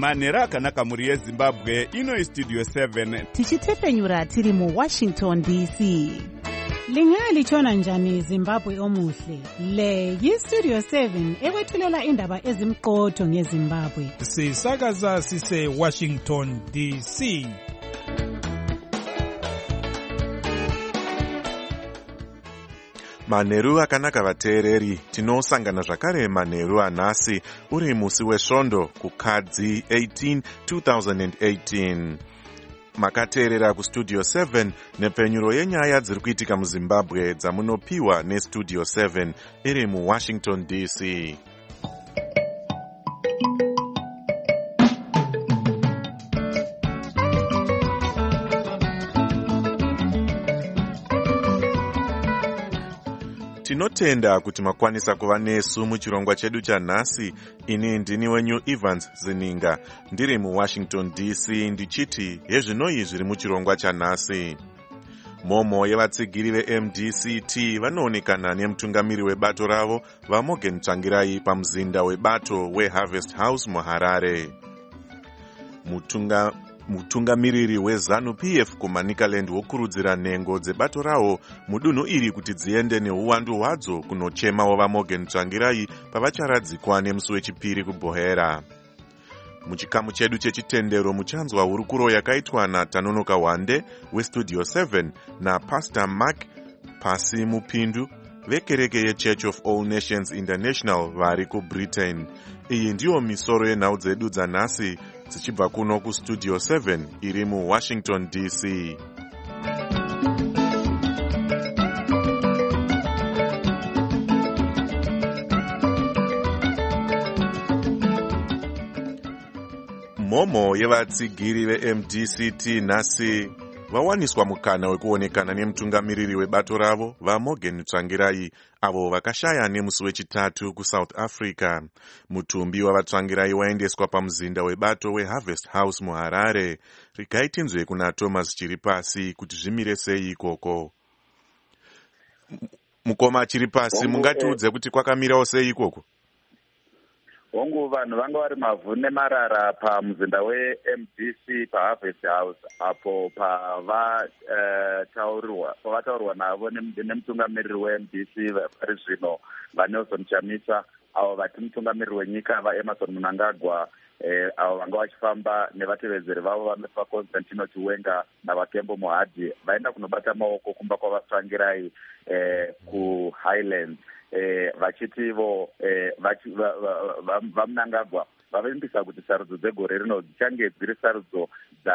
manheru akanaka mhuri yezimbabwe. Ino istudio 7 tichitefenyura tiri muwashington dc. Lingalitshona njani Zimbabwe omuhle? Le yistudio 7 ekwethulela indaba ezimqotho ngeZimbabwe. Sisakaza sise Washington DC. Manheru akanaka vateereri, tinosangana zvakare manheru anhasi uri musi wesvondo kukadzi 18 2018. Makateerera kustudio 7 nepfenyuro yenyaya dziri kuitika muZimbabwe dzamunopiwa nestudio 7 iri muWashington DC. Tinotenda kuti makwanisa kuva nesu muchirongwa chedu chanhasi. Ini ndini wenyu Evans Zininga, ndiri muWashington DC ndichiti hezvinoi zviri muchirongwa chanhasi. Momo yevatsigiri veMDCT vanoonekana nemutungamiri webato ravo vaMorgan Tsvangirai pamuzinda webato weHarvest House muHarare. Mutungamiriri weZANU-PF kuManicaland wokurudzira nhengo dzebato rawo mudunhu iri kuti dziende neuwandu hwadzo kunochemawo vaMorgan Tsvangirai pavacharadzikwa nemusi wechipiri kuBhohera. Muchikamu chedu chechitendero muchanzwa hurukuro yakaitwa naTanonoka Wande westudio 7 naPastor Mark Pasi Mupindu vekereke yeChurch of All Nations International vari kuBritain. Iyi ndiyo misoro yenhau dzedu dzanhasi dzichibva kuno kustudio 7 iri muWashington DC. Momo yevatsigiri veMDCT nhasi vawaniswa mukana wekuonekana nemutungamiriri webato ravo vaMorgan Tsvangirai avo vakashaya nemusi wechitatu kuSouth Africa. Mutumbi wavatsvangirai waendeswa pamuzinda webato weHarvest House muHarare. Regai tinzwe kuna Thomas Chiripasi kuti zvimire sei ikoko. Mukoma Chiripasi, mungatiudze kuti kwakamirawo sei ikoko? Hongu vanhu vanga vari mavhu nemarara pamuzinda weMDC paHarvest House apo pavataurwa navo nemutungamiriri weMDC vari zvino vaNelson Chamisa, avo vati mutungamiriri wenyika vaEmerson Mnangagwa, avo vanga vachifamba nevatevedzeri vavo vanotwa Constantino Chiwenga navaKembo Mohadzi vaenda kunobata maoko kumba kwavatsvangirai kuHighlands. Vachitivo vaMnangagwa vavimbisa kuti sarudzo dzegore rino dzichange dziri sarudzo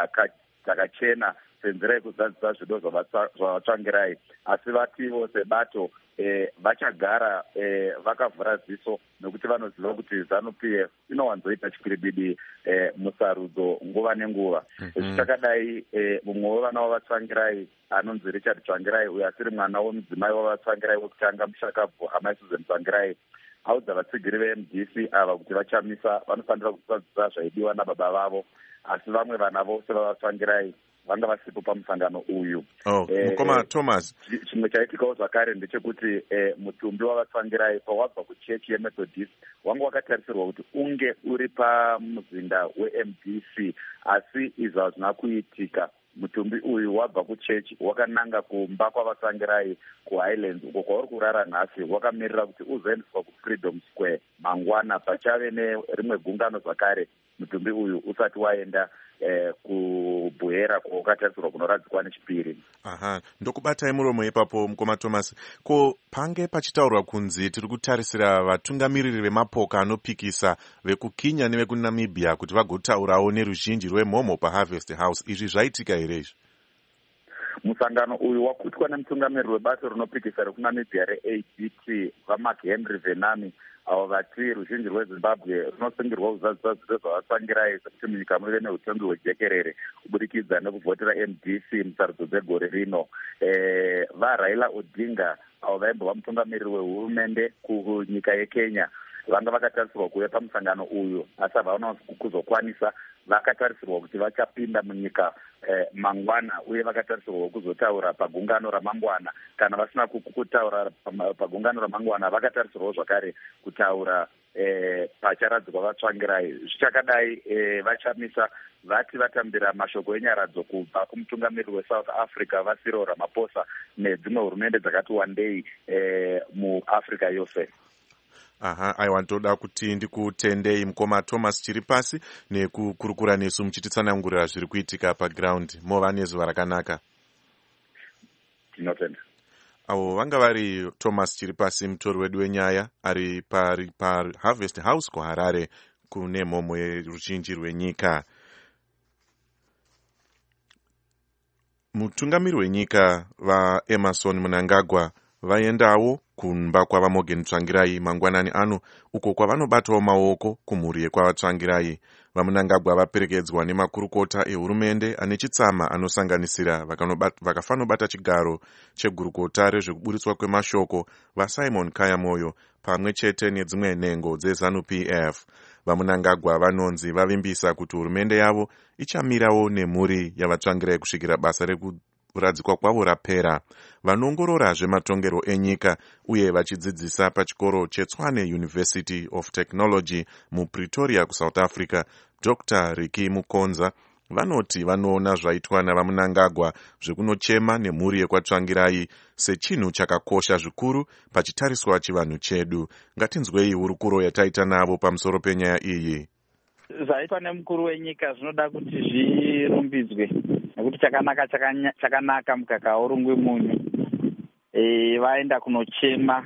dzakachena senzira yekuzadzisa zvido zvavatsvangirai, asi vativo sebato vachagara vakavhura ziso nokuti vanoziva kuti ZANU-PF inowanzoita chikwiribidi musarudzo nguva nenguva. Zvichakadai mumwe wevana wavatsvangirai anonzi Richard Tsvangirai, uyo asiri mwana womudzimai wavatsvangirai wekutanga mushakabvu Amai Susan Tsvangirai, audza vatsigiri veMDC ava kuti vachamisa vanofanira kusadzisa zvaidiwa nababa vavo, asi vamwe vana vose vavatsvangirai vanga vasipo pamusangano uyu. Mukoma Thomas, chimwe chaitikawo zvakare ndechekuti mutumbi wavatsvangirai pawabva kuchechi yeMethodist wanga wakatarisirwa kuti unge uri pamuzinda weMDC, asi izvo hazvina kuitika. Mutumbi uyu wabva kuchechi wakananga kumba kwavatsvangirai kuHighlands uko kwauri kurara nhasi, wakamirira kuti uzoendeswa kuFreedom Square mangwana pachave nerimwe gungano zvakare mutumbi uyu usati waenda kuBhohera kwawakatarisirwa kunoradzikwa nechipiri. Ndokubatai muromo ipapo mukoma Thomas. Ko pange pachitaurwa kunzi tiri kutarisira vatungamiriri vemapoka anopikisa vekuKenya nevekuNamibia kuti vagotaurawo neruzhinji rweMomo paHarvest House, izvi zvaitika here izvi? Musangano uyu wakutwa nemutungamiriri webato rinopikisa rekuNamibia reAGT vaMark Henry Venami, avo vati ruzhinji rweZimbabwe runosungirwa kuzadzisa zvido zvavatsvangirai sekuti munyika muve neutongi hwejekerere kubudikidza nekuvhotera MDC musarudzo dzegore rino. VaRaila Odinga, avo vaimbova mutungamiriri wehurumende kunyika yeKenya, vanga vakatarisirwa kuuya pamusangano uyu, asi havaona kuzokwanisa. Vakatarisirwa kuti vachapinda munyika mangwana, uye vakatarisirwa kuzotaura pagungano ramangwana. Kana vasina kutaura pagungano ramangwana, vakatarisirwa zvakare kutaura pacharadzikwa vatsvangirai. Zvichakadai vachamisa vati vatambira mashoko enyaradzo kubva kumutungamiriri weSouth Africa vaCyril Ramaphosa nedzimwe hurumende dzakati wandei muAfrica yose. Aha, aiwa ndoda kuti ndikutendei mukoma Thomas Chiripasi nekukurukura nesu muchititsanangurira zviri kuitika paground. Mova nezuva rakanaka. Tinotenda. Avo vanga vari Thomas Chiripasi, mutori wedu wenyaya, ari Harvest House kuHarare kune mhomho yeruzhinji rwenyika. Mutungamiri wenyika vaEmmerson Mnangagwa vaendawo kumba kwavaMorgan Tsvangirai mangwanani ano, uko kwavanobatawo maoko kumhuri yekwavatsvangirai. VaMnangagwa vaperekedzwa nemakurukota ehurumende ane chitsama anosanganisira vakafanobata chigaro chegurukota rezvekuburitswa kwemashoko vaSimon Kayamoyo pamwe chete nedzimwe nhengo dzeZANU-PF. VaMnangagwa vanonzi vavimbisa kuti hurumende yavo ichamirawo nemhuri yavatsvangirai kusvikira basa kuradzikwa kwavo rapera. Vanongorora zvematongerwo enyika uye vachidzidzisa pachikoro cheTshwane University of Technology muPretoria kuSouth Africa, Dr. Ricky Mukonza vanoti vanoona zvaitwa navaMnangagwa zvekunochema nemhuri yekwatsvangirai sechinhu chakakosha zvikuru pachitariswa chivanhu chedu. Ngatinzwei hurukuro yataita navo pamusoro penyaya iyi. Zvaitwa nemukuru wenyika zvinoda kuti zvirumbidzwe nekuti chakanaka mukaka urungwe munyu. Vaenda kunochema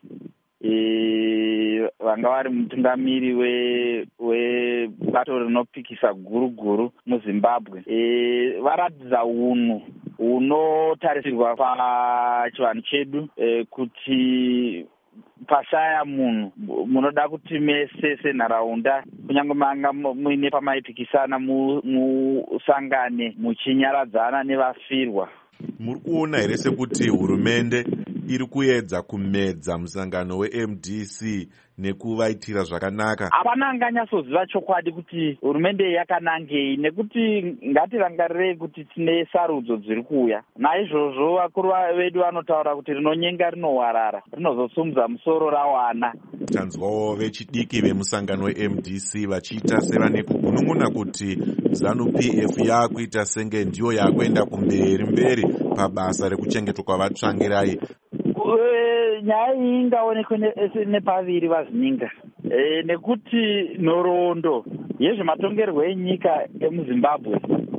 vanga vari mutungamiri webato rinopikisa guruguru muZimbabwe. Varatidza unhu hunotarisirwa pachivanhu chedu kuti pashaya munhu munoda kuti mese senharaunda kunyange manga muine pamaipikisana musangane muchinyaradzana nevafirwa. Muri kuona here sekuti hurumende iri kuedza kumedza musangano weMDC nekuvaitira zvakanaka? Hapana anganyatsoziva chokwadi kuti hurumende yakanangei, nekuti ngatirangarirei kuti tine sarudzo dziri kuuya. Naizvozvo vakuru vedu vanotaura kuti rinonyenga rinowarara, rinozosumudza musoro rawana. Tanzwawo vechidiki vemusangano weMDC vachiita sevane kugunun'una kuti ZANU-PF yakuita senge ndiyo yakuenda mberi pabasa rekuchengetwa kwavatsvangirai. Nyaya iyi ingaonekwe nepaviri vazininga, nekuti nhoroondo yezvematongerwo enyika emuZimbabwe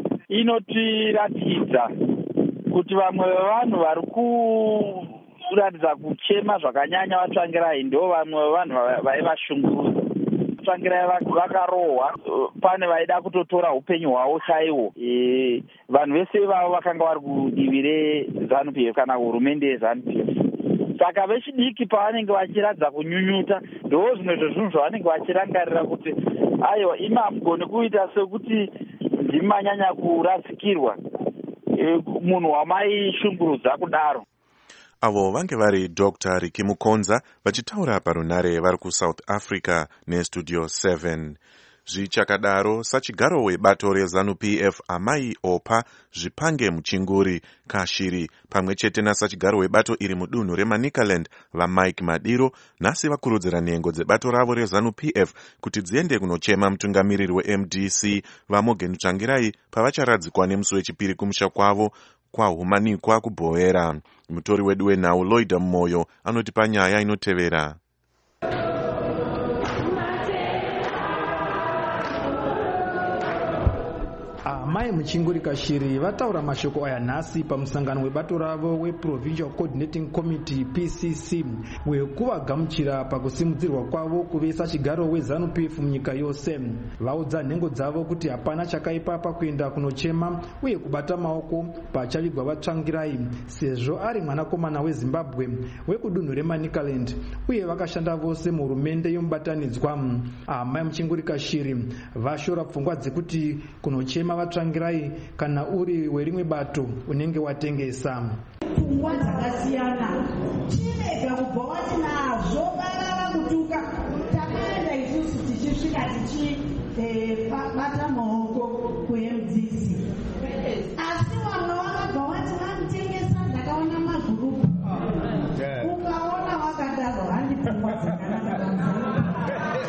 inotiratidza kuti vamwe vevanhu vari kuratidza kuchema zvakanyanya vatsvangirai ndo vamwe vevanhu vaivashungurudza. Vatsvangirai vakarohwa, pane vaida kutotora upenyu hwavo chaiwo. Vanhu vese ivavo vakanga vari kudivi reZANU-PF kana hurumende yeZANU-PF. Saka vechidiki pavanenge vachiradza kunyunyuta ndo zvimwe zvezvinhu zvavanenge vachirangarira kuti aiwa imi hamugoni kuita sekuti ndimanyanya kuratsikirwa munhu wamaishungurudza kudaro. Avo vange vari Dr. Ricky Mukonza vachitaura parunare vari kuSouth Africa neStudio 7. Zvichakadaro, sachigaro webato reZANU-PF Amai Opa Zvipange Muchinguri Kashiri pamwe chete nasachigaro webato iri mudunhu reManicaland vaMike Madiro nhasi vakurudzira nhengo dzebato ravo reZANU-PF kuti dziende kunochema mutungamiriri weMDC vaMorgan Tsvangirai pavacharadzikwa nemusi wechipiri kumusha kwavo kwahumanikwa kuBhoera. Mutori wedu wenhau Lloyd Moyo anotipa nyaya inotevera. Amai Muchinguri Kashiri vataura mashoko aya nhasi pamusangano webato ravo weProvincial Coordinating Committee PCC wekuvagamuchira pakusimudzirwa kwavo kuve sachigaro weZANU-PF munyika yose. Vaudza nhengo dzavo kuti hapana chakaipa pakuenda kunochema uye kubata maoko pachavigwa vatsvangirai sezvo ari mwanakomana weZimbabwe wekudunhu reManicaland uye vakashanda vose muhurumende yomubatanidzwa. Amai Muchinguri Kashiri vashora pfungwa dzekuti kunochema vatsvangirai kana uri werimwe bato unenge watengesa. Pfungwa dzakasiyana chirega kubva watinazvo barara kutuka takaenda isusu tichisvika tichibata maoko kuMDC, asi vamwe vakabva vati vanotengesa. Ndakaona magurupu ukaona wakadaro handi pfungwa dzakanaka.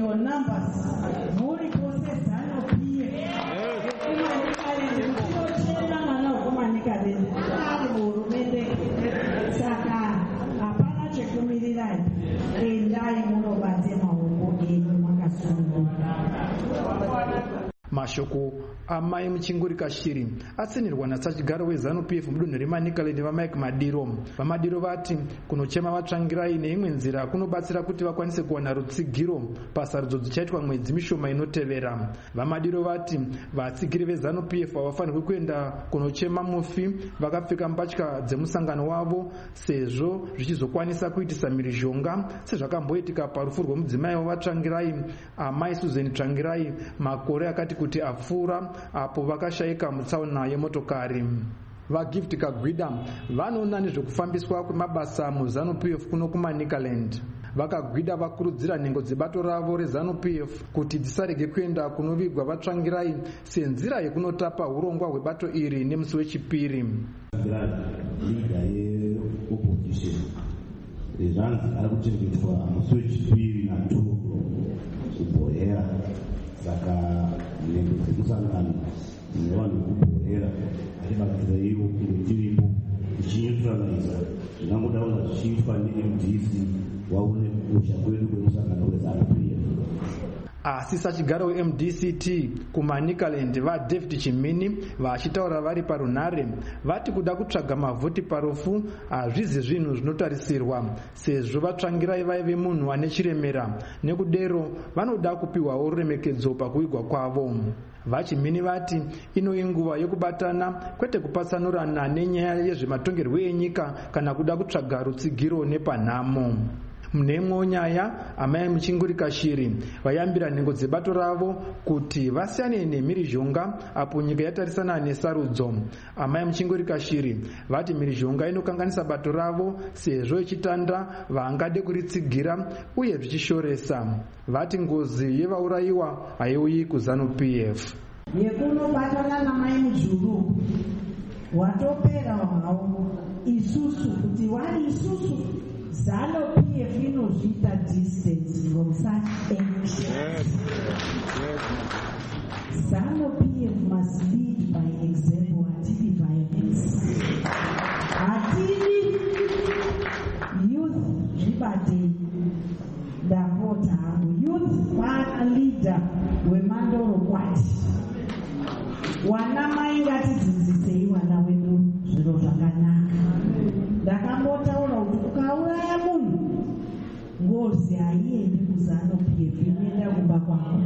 your numbers. Muri pose zano pia. Kumanika mana kumanika deni. Ari hurumende saka hapana chekumirirai. Endai munobate maoko enyu makasununguka. Mashoko amai muchingurika shiri atsinirwa natsachigaro weZANU-PF mudunhu reManicaland vaMike Madiro. VaMadiro vati kunochema vatsvangirai neimwe nzira kunobatsira kuti vakwanise kuwana rutsigiro pasarudzo dzichaitwa mwedzi mishoma inotevera. VaMadiro vati vatsigiri veZANU-PF havafanirwi kuenda kunochema mufi vakapfeka mbatya dzemusangano wavo sezvo zvichizokwanisa kuitisa mhirizhonga sezvakamboitika parufu rwemudzimai wavatsvangirai amai Susan Tsvangirai makore akati kuti apfuura apo vakashayika mutsaona yemotokari. VaGift Kagwida vanoona nezvekufambiswa kwemabasa muZANU-PF kuno kuManicaland. VaKagwida vakurudzira nhengo dzebato ravo reZANU-PF kuti dzisarege kuenda kunovigwa vatsvangirai senzira yekunotapa urongwa hwebato iri nemusi wechipiri. Zvanzi ari kuchengetwa musi wechipiri naTogo kuBhohera. Saka nhengo dzemusangano nevanhu vekubhohera atibatsireiwo kunge tiripo tichiineutraliza zvingangodaura zvichiitwa neMDC waone kukosha kwedu kwemusangano weZANU-PF. Asi sachigaro weMDCT kuManicaland vaDavid Chimini vachitaura vari parunhare vati kuda kutsvaga mavhoti parufu hazvizi zvinhu zvinotarisirwa sezvo vatsvangirai vaive munhu ane chiremera nekudero vanoda kupiwawo ruremekedzo pakuvigwa kwavo. VaChimini vati ino inguva yokubatana kwete kupatsanurana nenyaya yezvematongerwo enyika kana kuda kutsvaga rutsigiro nepanhamo. Mune imwewo nyaya amai muchingurika shiri vayambira nhengo dzebato ravo kuti vasiyane nemhirizhonga apo nyika yatarisana nesarudzo. Amai muchingurika shiri vati mhirizhonga inokanganisa bato ravo sezvo ichitanda vangade kuritsigira uye zvichishoresa. Vati ngozi yevaurayiwa haiuyi kuZANU-PF. Yekunobatana namai mujuru watopera havo isusu kuti wari isusu ZANU-PF inozviita distance from such actions. ZANU-PF must lead by example, hatidi violence. Hatidi youth zvibate ndapota hangu youth man leader weMandoro kwati. Wana mai ngatidzidzisei wana wedu zviro zvakanaka. Ndakambotaura kuti ukauraya munhu ngozi haiendi kuZANU-PF inoenda kumba kwako.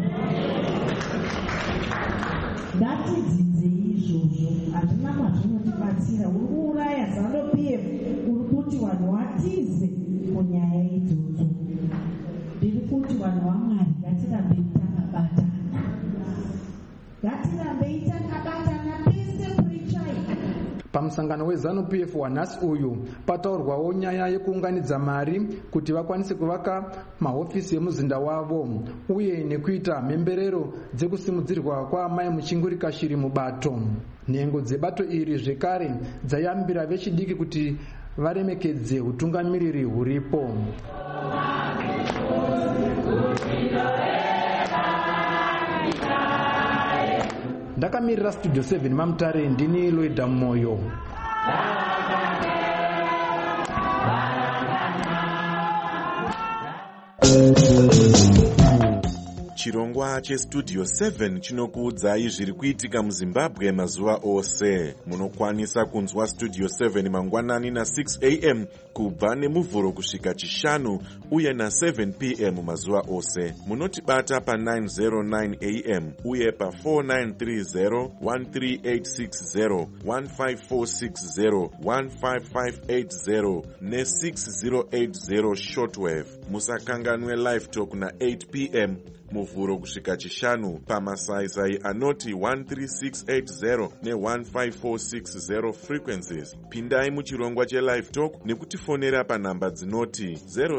Ngatidzidzei izvozvo, hazvina kwazvinotibatsira. Uri kuuraya ZANU-PF, uri kuti vanhu vatize kunyaya idzodzo. Ndiri kuti vanhu vaMwari ngatirambei takabatana. Ngatirambei takabatana pese kurichaika. Pamusangano weZANU-PF wanhasi uyu pataurwawo nyaya yekuunganidza mari kuti vakwanise kuvaka mahofisi emuzinda wavo uye nekuita mhemberero dzekusimudzirwa kwaamai muchingurika shiri mubato. Nhengo dzebato iri zvekare dzayambira vechidiki kuti varemekedze utungamiriri huripo. Ndakamirira Studio 7 Mamutare ndini Loida Moyo. Chirongwa cheStudio 7 chinokuudzai zviri kuitika muZimbabwe mazuva ose. Munokwanisa kunzwa Studio 7 mangwanani na6 am kubva nemuvhuro kusvika chishanu uye na7 pm mazuva ose. Munotibata pa909 am uye pa4930, 13860, 15460, 15580 ne6080 shortwave. Musakanganwe live talk na8 pm muvhuro kusvika chishanu pamasaisai anoti 13680 ne15460 frequencies. Pindai muchirongwa chelive talk nekutifonera panhamba dzinoti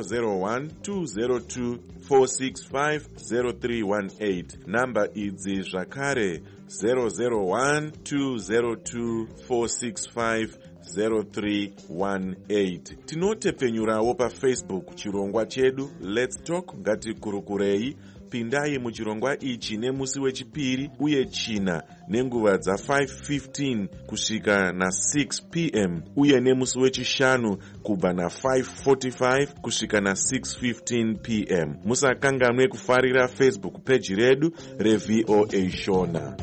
001-202-465-0318. Namba idzi zvakare 001-202-465 0318. Tinotepfenyurawo paFacebook chirongwa chedu Let's Talk ngatikurukurei. Pindai muchirongwa ichi nemusi wechipiri uye china nenguva dza5:15 kusvika na6 p.m. uye nemusi wechishanu kubva na5:45 kusvika na6:15 p.m. Musakanganwe kufarira Facebook page redu reVOA Shona.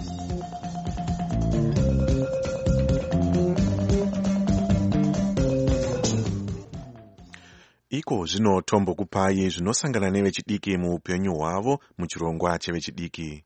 Iko zvino tombokupai zvinosangana nevechidiki muupenyu hwavo muchirongwa chevechidiki.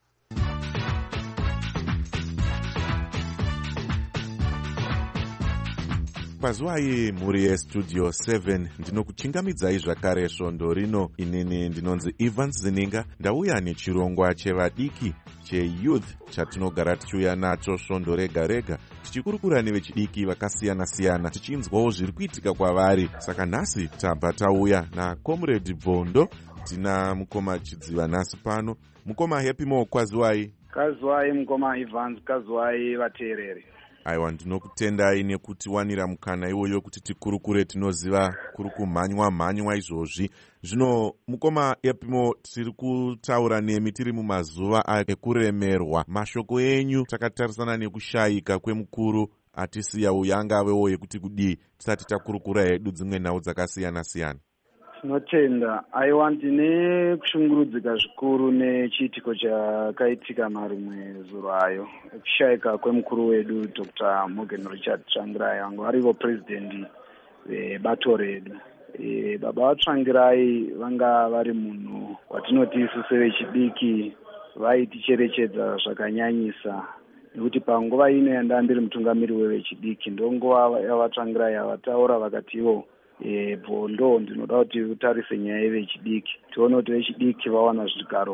Pazuva muri yestudio 7 ndinokuchingamidzai zvakare svondo rino. Inini ndinonzi Evans Zininga, ndauya nechirongwa chevadiki cheyouth chatinogara tichiuya nacho svondo rega rega, tichikurukura nevechidiki vakasiyana siyana, tichinzwawo zviri kuitika kwavari. Saka nhasi tabva tauya naComrade Bvondo. Tina mukoma Chidziva nhasi pano. Mukoma Happy Mo, kwaziwai? Kaziwai mukoma Evans, kaziwai vateereri. Aiwa, ndinokutendai nekuti wanira mukana iwoyo kuti tikurukure. Tinoziva kuri kumhanywa izvozvi. Zvino mukoma Epimo, tiri kutaura nemi tiri mumazuva ekuremerwa. Mashoko enyu takatarisana nekushayika kwemukuru atisiya uya angavewo yekuti kudii tisati takurukura hedu dzimwe nhau dzakasiyana siyana. Tinotenda. Aiwa, ndine kushungurudzika zvikuru nechiitiko chakaitika marumwe zuro ayo ekushayika kwemukuru wedu Dr. Morgan Richard Tsvangirai, vangu varivo president vebato redu. Baba vaTsvangirai vanga vari munhu watinoti isu sevechidiki vaiticherechedza zvakanyanyisa, nekuti panguva ino yandanga ndiri mutungamiri wevechidiki ndonguva yavaTsvangirai vataura vakatiwo Bvondo, ndinoda kuti utarise nyaya yevechidiki, tione kuti vechidiki vawana zvigaro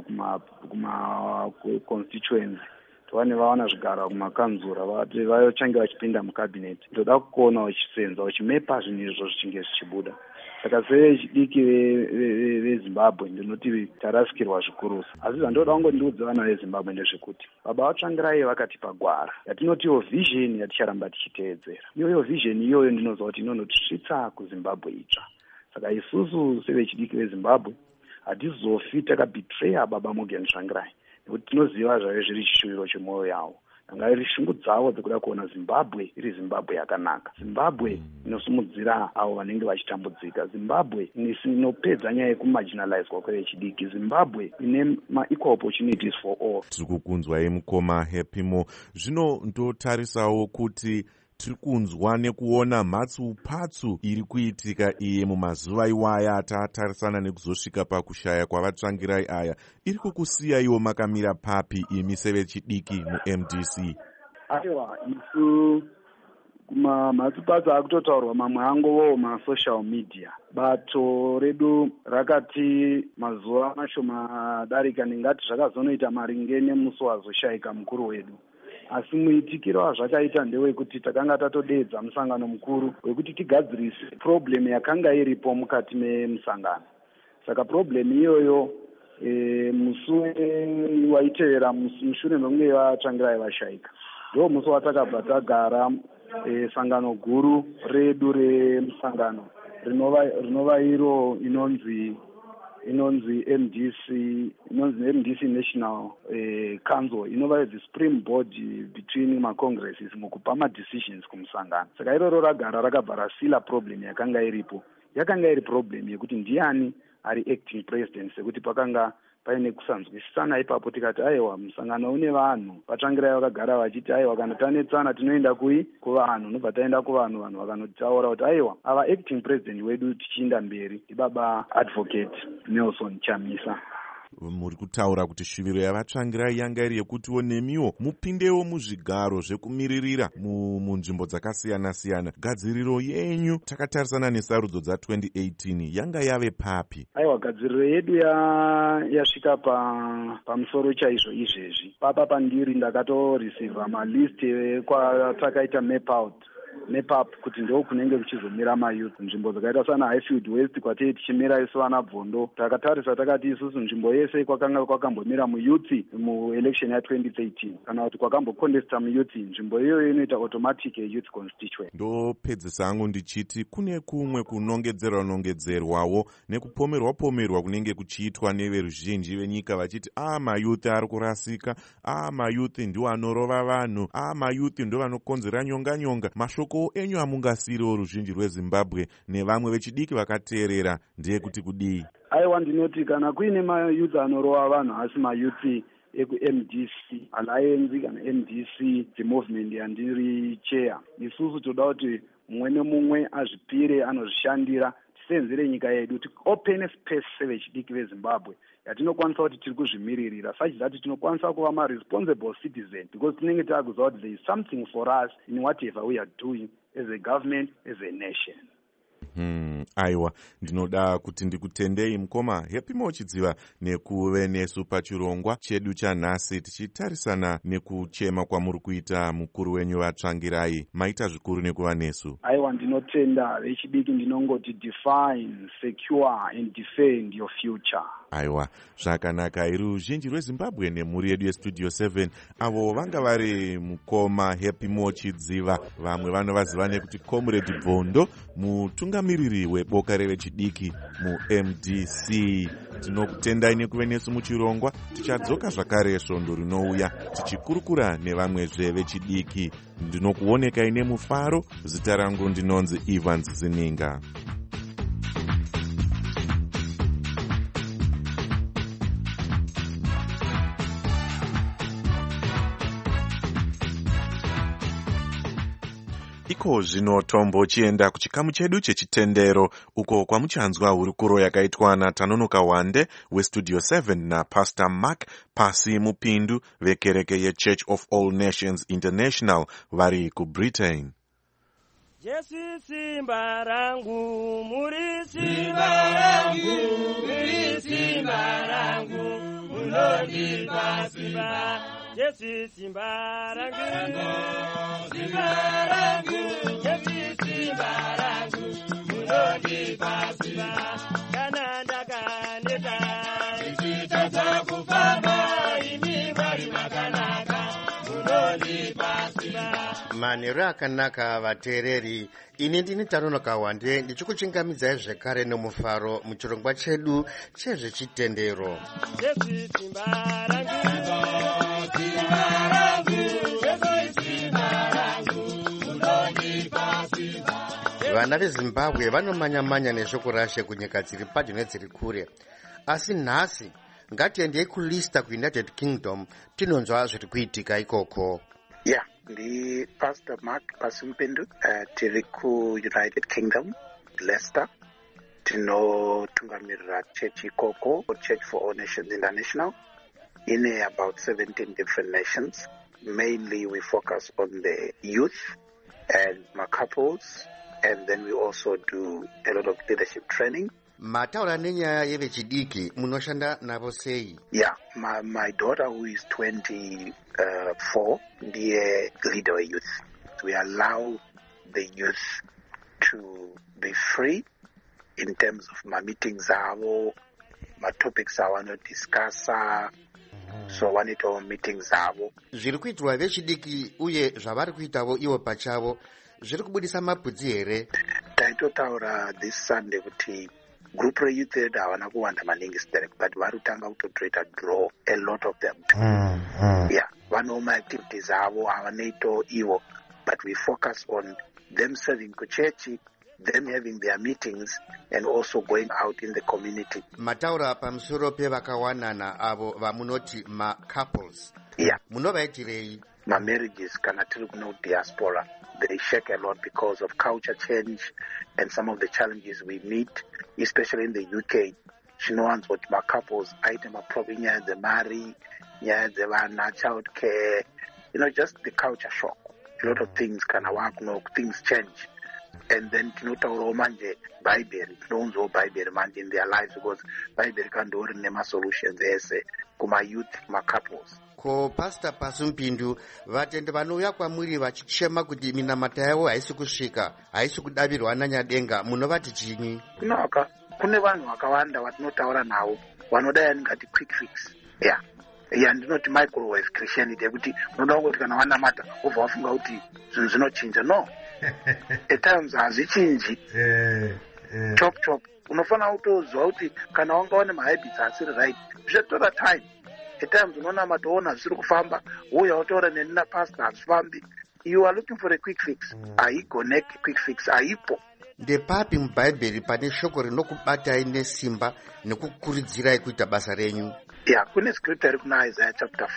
kuma constituency, tiwane vawana zvigaro kumakanzura, vachange vachipinda mucabinet. Ndoda kuona vachisenza vachimepa zvinhu izvo zvichinge zvichibuda. Saka sevechidiki veZimbabwe ndinoti tarasikirwa zvikurusa. Asi zvandoda kungondiudza vana veZimbabwe ndezvekuti baba vaTsvangirai vakatipa gwara yatinotiwo vision yaticharamba tichiteedzera. Iyoyo vision iyoyo ndinoziva kuti inonotisvitsa kuZimbabwe itsva. Saka isusu sevechidiki veZimbabwe hatizofi takabetreya baba Morgan Tsvangirai, nekuti tinoziva zvave zviri chishuviro chemwoyo yavo. Danga iri shungu dzavo dzekuda kuona Zimbabwe iri Zimbabwe yakanaka, Zimbabwe inosimudzira avo vanenge vachitambudzika, Zimbabwe inopedza nyaya yekumarginalizwa kwevechidiki, Zimbabwe ine ma-equal opportunities for all. Tiri kukunzwai mukoma Happy Mo. Zvino ndotarisawo kuti tiri kunzwa nekuona mhatsupatsu iri kuitika iye mumazuva iwaya atatarisana nekuzosvika pakushaya kwavaTsvangirai aya. Iri kukusiyaiwo makamira papi imi sevechidiki muMDC? Aiwa, isu kumamhatsupatsu akutotaurwa mamwe angovowo masocial media. Bato redu rakati mazuva mashoma adarika ndingati zvakazonoita maringe nemusi wazoshayika mukuru wedu. Asi muitikiro wazvakaita ndewekuti takanga tatodeedza musangano mukuru wekuti tigadzirise problem yakanga iripo mukati memusangano. Saka problem iyoyo musi waitevera mushure mekunge vaTsvangirai vashayika ndo musi watakabva tagara sangano guru redu remusangano rinova iro inonzi MDC National Council, inova the supreme board between ma-congresses mukupa ma-decisions kumusangano. Saka iroro ragara rakabva rasila problem yakanga iripo. Yakanga iri problem yekuti ndiani ari acting president, sekuti pakanga paine kusanzwisisana ipapo. Tikati aiwa, musangano une vanhu, vaTsvangirai vakagara vachiti aiwa, kana tanetsana tinoenda kuvanhu, nobva taenda kuvanhu, vanhu vakanotaura kuti aiwa, ava acting president wedu tichienda mberi ndibaba advocate Nelson Chamisa. Muri kutaura kuti shuviro yavaTsvangirai yanga iri yekutiwo nemiwo mupindewo muzvigaro zvekumiririra munzvimbo dzakasiyana siyana. Gadziriro yenyu takatarisana nesarudzo dza2018 yanga yave papi? Aiwa, gadziriro yedu yasvika pamusoro chaizvo izvezvi. Papa pandiri ndakatoreceiva malist kwatakaita map out nepap kuti ndo kunenge kuchizomira mayouth. Nzvimbo dzakaita sana Highfield West kwatei tichimira isu vana Bvondo, takatarisa takati isusu nzvimbo yese kwakanga kwakambomira muyouth muelection ya2013 kana kuti kwakambocontesta muyouth, nzvimbo iyoyo inoita automatic youth constituent. Ndopedzisa hangu ndichiti kune kumwe kunongedzerwawo nekupomerwa kunenge kuchiitwa neveruzhinji venyika vachiti mayouth ari kurasika, mayouth ndiwo anorova vanhu, mayouth ndiwo vanokonzera nyonga. Mashoko enyu amungasiriwo ruzhinji rweZimbabwe nevamwe vechidiki vakateerera ndeyekuti kudii? Aiwa, ndinoti kana kuine mayouth anorova vanhu asi mayouth eku-MDC Alliance kana MDC movement yandiri chair, isusu toda kuti mumwe nemumwe azvipire anozvishandira tisenzere nyika yedu, open space sevechidiki veZimbabwe yatinokwanisa kuti tiri kuzvimiririra, such that tinokwanisa kuva ma-responsible citizen, because tinenge takuziva kuti there is something for us in whatever we are doing as a government, as a nation. Aiwa, ndinoda kuti ndikutendei mukoma Happy Mochidziva nekuve nesu pachirongwa chedu chanhasi tichitarisana nekuchema kwamuri kuita mukuru wenyu vatsvangirai. Maita zvikuru nekuva nesu. Aiwa, ndinotenda vechidiki, ndinongoti define, secure and defend your future. Aiwa, zvakanaka. Iri ruzhinji rweZimbabwe nemhuri yedu yestudio 7 avo vanga vari mukoma Happy Mochidziva, vamwe vanovaziva nekuti Comrade Bvondo, mutungamiriri weboka revechidiki muMDC. Tinokutendai nekuve nesu muchirongwa, tichadzoka zvakare svondo rinouya tichikurukura nevamwezve vechidiki. Ndinokuonekai nemufaro. Zita rangu ndinonzi Evans Zininga. Iko zvino tombochienda kuchikamu chedu chechitendero uko kwamuchanzwa hurukuro yakaitwa naTanonoka Wande weStudio 7 naPastor Mark Pasi Mupindu vekereke yeChurch of All Nations International vari kuBritain. Jesu simba rangu, muri simba rangu, muri simba rangu, munondipa simba. Jesu simba rangu, simba rangu, Jesu simba rangu, munondipa simba. Kana ndakaneta, ichitadza kufamba, imi vari makanaka, munondipa simba. Manheru akanaka vateereri, ini ndini Tanonoka Wande ndichikuchingamidzai zvekare nomufaro muchirongwa chedu chezvechitendero. Vana veZimbabwe vanomanya-manya neshoko rashe kunyika dziri padyo nedziri kure, asi nhasi ngatiendei kulista kuUnited Kingdom tinonzwa zviri kuitika ikoko. Ndi Pastor Mark Pasi Mupindu, tiri kuUnited Kingdom, Leicester. Tinotungamirira church ikoko, Church for All Nations International, in about 17 different nations. Mainly we focus on the youth and my couples, and then we also do a lot of leadership training. Mataura nenyaya yevechidiki munoshanda navo sei? My daughter who is 24, ndiye leader of youth. We allow the youth to be free in terms of my meetings avo, my topics I want to discuss. So wanito meetings avo. Zviri kuitwa vechidiki uye zvavari kuitavo ivo pachavo zviri kubudisa mapudzi here? Taitotaura this Sunday kuti group reyouth edu havana kuwanda maningi sterek, but vari kutanga kutotraita draw a lot of them. Vano maactivities avo havanoito ivo, but we focus on them serving kuchechi, them having their meetings and also going out in the community. Mataura pamusoro pevakawanana avo vamunoti ma-couples. Munovaitirei? Ma-marriages kana tiri kuno diaspora, they shake a lot because of culture change and some of the challenges we meet, especially in the UK. Chinowanzwa kuti ma-couples aite maproblem nyaya dzemari, nyaya dzevana, child care, just the culture shock. A lot of things kana wakuno, things change. And then tinotaurawo manje Bible, tinounzwawo Bible manje in their lives, because Bible kandori nema solutions ese kuma youth, kuma couples. ko Pastor Pasumpindu vatende vanouya kwamuri vachichema kuti minamata yavo haisi kusvika, haisi kudavirwa nanyadenga, munovati chini? Kune vanhu vakawanda vatinotaura navo vanoda yaningati quick fix. Ndinoti microwave Christianity yekuti unoda kuti kana wanamata ubva wafunga kuti zvinhu zvinochinja. No. At times hazvichinji. Chop. Unofanira kutoziva kuti kana wanga une mahabits asiri right, zvichatora time. At times unoona matoona zvisiri kufamba, uya utaura neni napastor hazvifambi. You are looking for a quick fix. Haigoneki quick fix, haipo. Ndepapi mubhaibheri pane shoko rinokubatai nesimba nekukurudzirai kuita basa renyu? Kune scripture iri kuna Isaiah chapter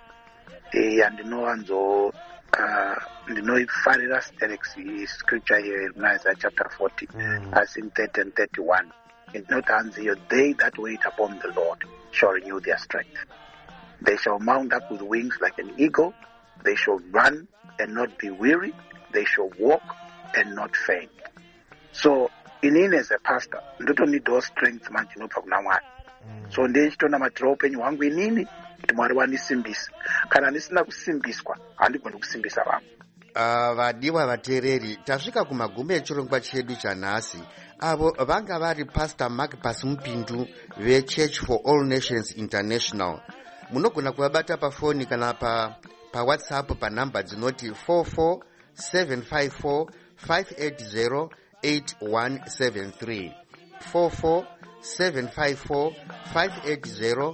40. Ndinoifarira scripture here iri kuna Isaiah chapter 40 as in 30 and 31. Ndinotanzi, they that wait upon the Lord shall renew their strength. They shall mount up with wings like an eagle. They shall run and not be weary. They shall walk and not faint. So inini as a pastor ndotonidawo strength manje inobva kuna Mwari. So ndechitona matira upenyu hwangu inini kuti Mwari wanisimbisa. Kana ndisina kusimbiswa handigoni kusimbisa vamwe. Vadiwa vateereri, tasvika kumagumo echirongwa chedu chanhasi. Avo vanga vari Pastor Mark Pasumpindu veChurch for All Nations International. Munogona kuvabata pafoni kana pa WhatsApp panhamba dzinoti 44754 580 8173 44754 580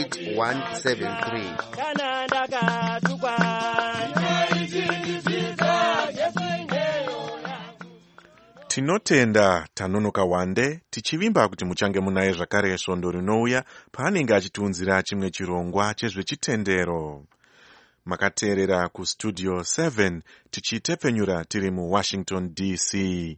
8173. Tinotenda Tanonoka Wande tichivimba kuti muchange munaye zvakare svondo rinouya paanenge achitiunzira chimwe chirongwa chezvechitendero. Makateerera kustudio 7 tichitepfenyura tiri muWashington DC.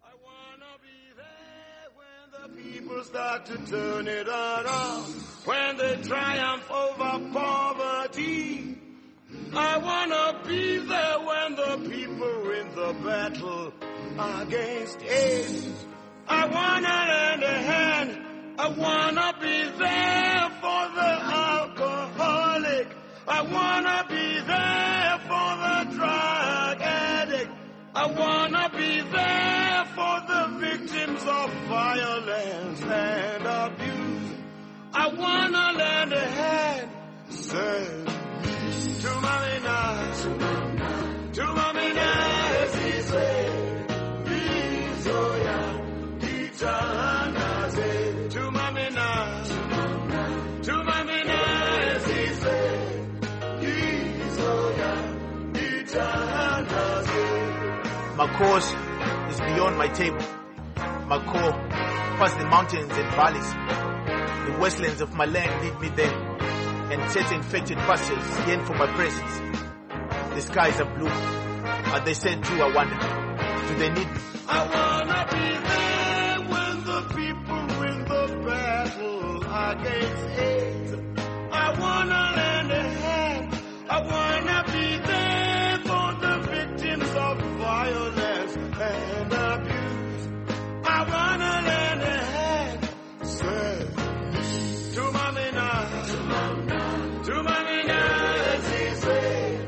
Start to turn it around when they triumph over poverty. I wanna be there when the people win the battle against AIDS. I wanna lend a hand. I wanna be there for the alcoholic. I wanna be there for the drug addict. I wanna be there for the victims of violence and abuse. I wanna lend a hand, say, to Mommy Nas, to Mommy Nas, he said, Bizoya, Itana, to Mommy Nas, to Mommy Nas, he said, Bizoya, Itana. My cause is beyond my table. My core past the mountains and valleys. The wastelands of my land lead me there, and set infected pastures yearn for my presence. The skies are blue. Are they sent to? I wonder, do they need me? I wanna be there when the people win the battle against AIDS. I wanna lend a hand. I wanna be there for the victims of violence and abuse. I wanna lend a hand, say, to Mommy Nas, to Mommy Nas, he said,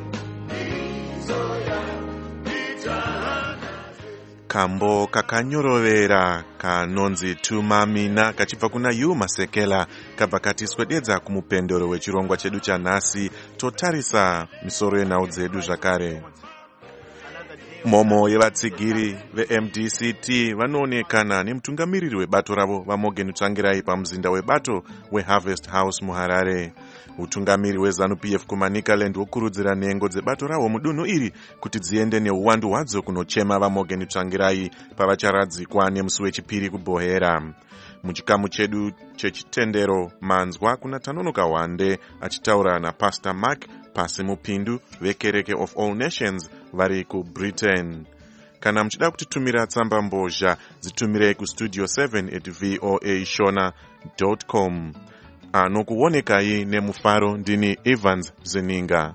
Kambo kakanyorovera kanonzi tumamina kachibva kuna Yu Masekela kabva katiswededza kumupendero wechirongwa chedu chanhasi totarisa misoro yenhau dzedu zvakare. Momo yevatsigiri veMDCT vanoonekana nemutungamiriri webato ravo vaMorgan Tsvangirai pamuzinda webato weHarvest House muHarare. Utungamiri weZANU-PF kuManicaland wokurudzira nhengo dzebato rawo mudunhu iri kuti dziende neuwandu hwadzo kunochema vaMorgan Tsvangirai pavacharadzikwa nemusi wechipiri kuBhohera. Muchikamu chedu chechitendero manzwa kuna Tanonoka Wande achitaura naPastor Mark Pasumpindu vekereke of All Nations vari kuBritain. Kana muchida kutitumira tsamba mbozha dzitumirei kustudio 7@voashona.com. Anokuonekai nemufaro ndini Evans Zeninga.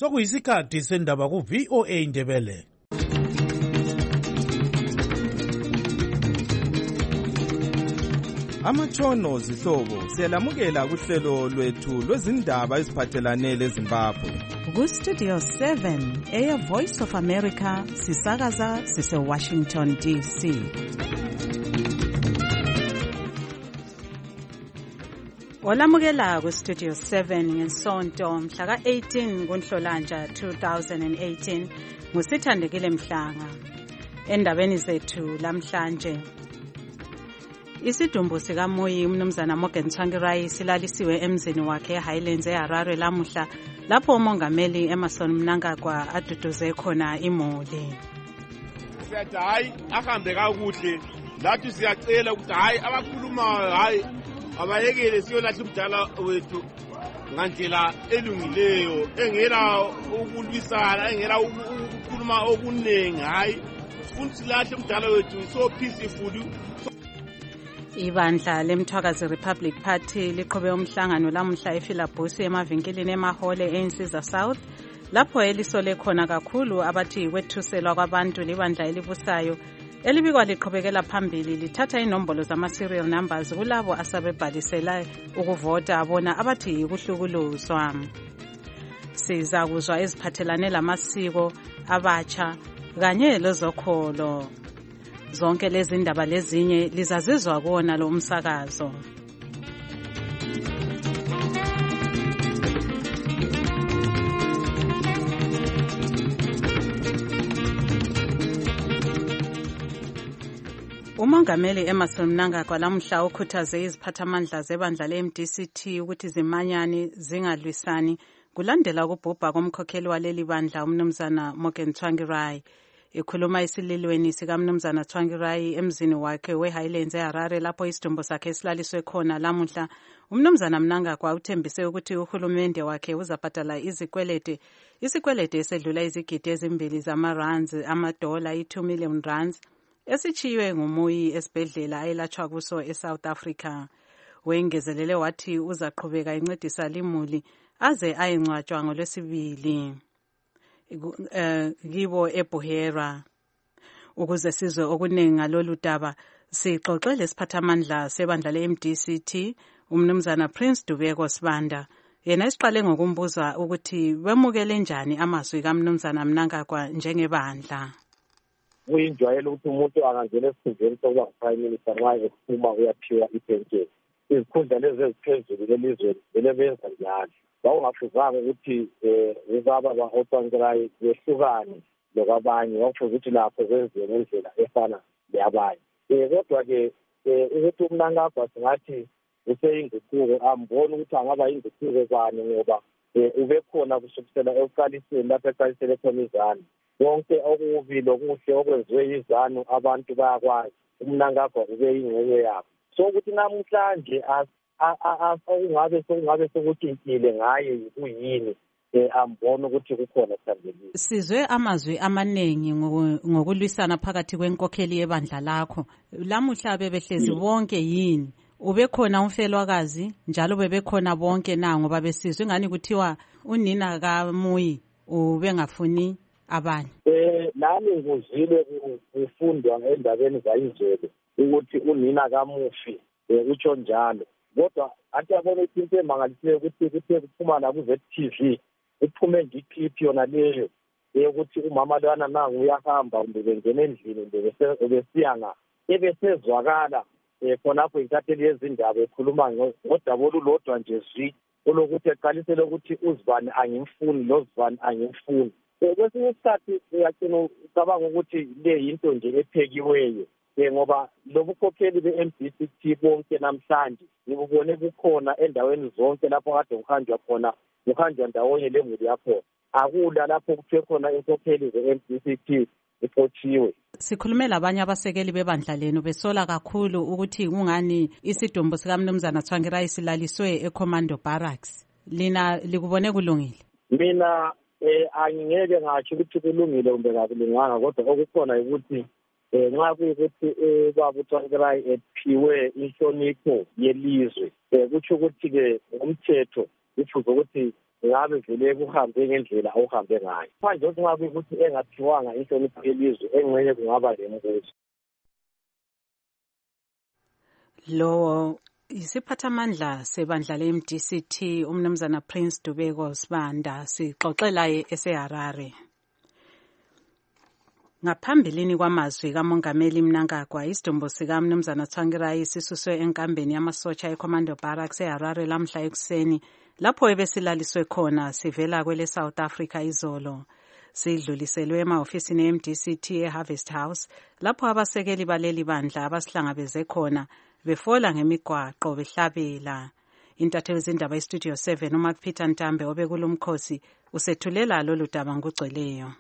Sokuyisikhathi sendaba ku VOA Indebele. Amatshono zihlobo siyalamukela kuhlelo lwethu lwezindaba eziphathelane leZimbabwe. Ku-Studio 7 Air Voice of America sisakaza sise-Washington DC. Olamukela ku-Studio 7 ngesonto mhla ka-18 kuNhlolanja 2018 ngusithandekile Mhlanga. Endabeni zethu lamhlanje, isidumbu sikaMuyi umnumzana Morgan Tsvangirai silalisiwe emzini wakhe eHighlands eHarare lamuhla lapho umongameli Emmerson Mnangagwa aduduze khona imuli. Siyathi hayi ahambe kakuhle, lathi siyacela ukuthi hayi abakhuluma hayi abayekele siyolahla umdala wethu ngandlela elungileyo, engela ukulwisana, engela ukukhuluma okuningi. Hayi sifuna silahle umdala wethu so peaceful. Ibandla lemthwakazi Republic Party liqhube umhlangano lamuhla ePhilabhosi emavinkilini emahole eInsiza South lapho elisole khona kakhulu abathi kwethuselwa kwabantu libandla elibusayo elibikwa liqhubekela phambili lithatha inombolo zama-serial numbers kulabo asebebhalisela ukuvota abona abathi kuhlukuluzwa. Siza kuzwa eziphathelane lamasiko abatsha kanye lezokholo. Zonke lezi ndaba lezinye lizazizwa kuona lo umsakazo. Umongameli Emmerson Mnangagwa lamuhla ukhuthaze iziphathamandla zebandla le-MDCT ukuthi zimanyane zingalwisani kulandela ukubhubha komkhokheli waleli bandla umnumzana Morgan Tsvangirai. Ikhuluma isililweni sikamnumzana Tsvangirai emzini wakhe weHighlands eHarare lapho isidumbu sakhe esilaliswe khona lamuhla, umnumzana Mnangagwa uthembise ukuthi uhulumende wakhe uzabhadala isikwelede esedlula izigidi ezimbili zama-rands amadola i-2 million rands esichiywe nguMuyi esibhedlela ayelatshwa kuso eSouth Africa. Wengezelele wathi uzaqhubeka incedisa limuli aze ayengcwatshwa ngoLwesibili kibo eBuhera. Ukuze sizwe okuningi ngalolu daba sixoxe lesiphathamandla sebandla le-MDCT umnumzana Prince Dubeko Sibanda. Yena isiqale ngokumbuza ukuthi bemukele njani amazwi kaMnumzana Mnangagwa njengebandla. Kuyinjwayelo ukuthi umuntu angangena esikhundleni sokuba prime minister nxa ephuma uyaphiwa ipensheni. Izikhundla lezi eziphezulu elizweni belebenza njalo. Wawungafuzanga ukuthi ubaba ba-Tsvangirai behlukane lokwabanye, wawufuza ukuthi lapho kwenziwe ngendlela efana leyabanye. Kodwa-ke ukuthi uMnangagwa singathi useyinguquko, amboni ukuthi angaba yinguquko kwani ngoba ubekhona kusukisela ekuqaliseni lapho eqalisele khona izanu. Konke okubi lokuhle okwenziwe yizanu abantu bayakwazi. uMnangagwa ube yingxenye yabo. So ukuthi namhlanje okungabe sokutshintshile ngaye kuyini ambona ukuthi kukhona sambelile. Sizwe amazwi amaningi ngokulwisana phakathi kwenkokheli yebandla lakho. Lamuhla bebehlezi bonke yini? Ubekhona umfelwakazi njalo bebekhona bonke na ngoba besizwe ngani kuthiwa unina kaMuyi ubengafuni abanye. Nami nguzile kufundwa endabeni zayizolo ukuthi unina kaMufi utsho njalo. Kodwa athi yabona into emangalisayo ukuthi kuthe kuphuma la ku-ZTV kuphume ngiclip yona leyo ukuthi umama lwana nangu uyahamba kumbe bengena endlini besiya ebesezwakala khonapho intatheli yezindaba ekhuluma ngodaba olulodwa nje zwi olokuthi eqalisele ukuthi uzibani angimfuni lozibani angimfuni. Kwesinye isikhathi uyagcina ucabanga ukuthi le yinto nje ephekiweyo ngoba lobukhokheli be-MDCT bonke namhlanje ngibubone bukhona endaweni zonke lapho kade kuhanjwa ndawonye lemuli yakhona. Akula lapho kuthiwe khona inkokheli ze-MDCT ixotshiwe. Sikhulume labanye abasekeli bebandla lenu besola kakhulu ukuthi kungani isidumbu sikamnumzana Tsvangirai silaliswe eCommando Barracks. Lina likubone kulungile? Mina angingeke ngathi ukuthi kulungile kumbe kakulunganga, kodwa okukhona ukuthi nxa kuyikuthi ubaba Tsvangirai ephiwe inhlonipho yelizwe kutsho ukuthi-ke ngomthetho kufuze ukuthi ngabe vele kuhambe ngendlela awuhambe ngayo. Manje ukuthi ngabe ukuthi engaphiwanga inhlonipho yelizwe engcenye kungaba lembuzo. Lo isiphathamandla sebandla le-MDCT umnumzana Prince Dubeko Sibanda sixoxelaye eseHarare. Ngaphambilini kwamazwi kaMongameli Mnangagwa, isidumbu sika Mnumzana Tsvangirai sisuswe enkambeni yamasotsha eCommando Barracks eHarare lamhla ekuseni, lapho ebesilaliswe khona sivela kwele South Africa izolo. Sidluliselwe emahofisini eMDCT eHarvest House, lapho abasekeli baleli bandla abasihlangabeze khona befola ngemigwaqo behlabela. Intatheli zindaba iStudio 7 uMark Peter Ntambe obekulumkhosi usethulela lolu daba ngokugcweleyo.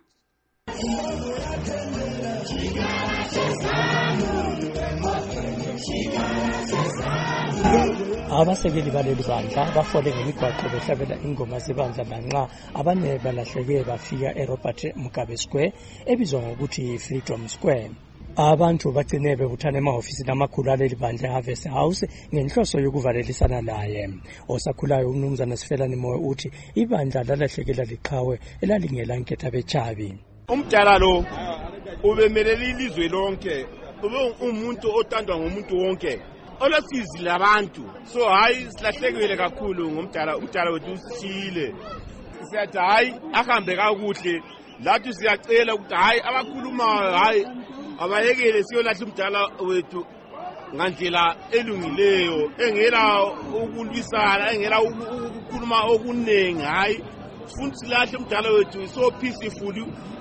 Abasekeli baleli bandla bafole ngemigwaqo behlabela ingoma zebandla lanxa abanye balahleke bafika eRobert Mugabe Square ebizwa ngokuthi Freedom Square. Abantu bagcine bebuthana emahofisini amakhulu aleli bandla eHarvest House ngenhloso yokuvalelisana naye. Osakhulayo umnumzana Sifelani Moyo uthi ibandla lalahlekela liqhawe elalingela nketha bechabi. Umdala lo ubemelele ilizwe lonke, ube umuntu othandwa ngumuntu wonke. Olosizi labantu. So hayi silahlekelwe kakhulu ngumdala wethu usithile. Siyathi hayi ahambe kakuhle. Lathi siyacela ukuthi hayi abakhuluma hayi abayekele siyolahla umdala wethu ngandlela elungileyo, engela ukulwisana, engela ukukhuluma okunengi hayi. Funa silahle umdala wethu so peaceful,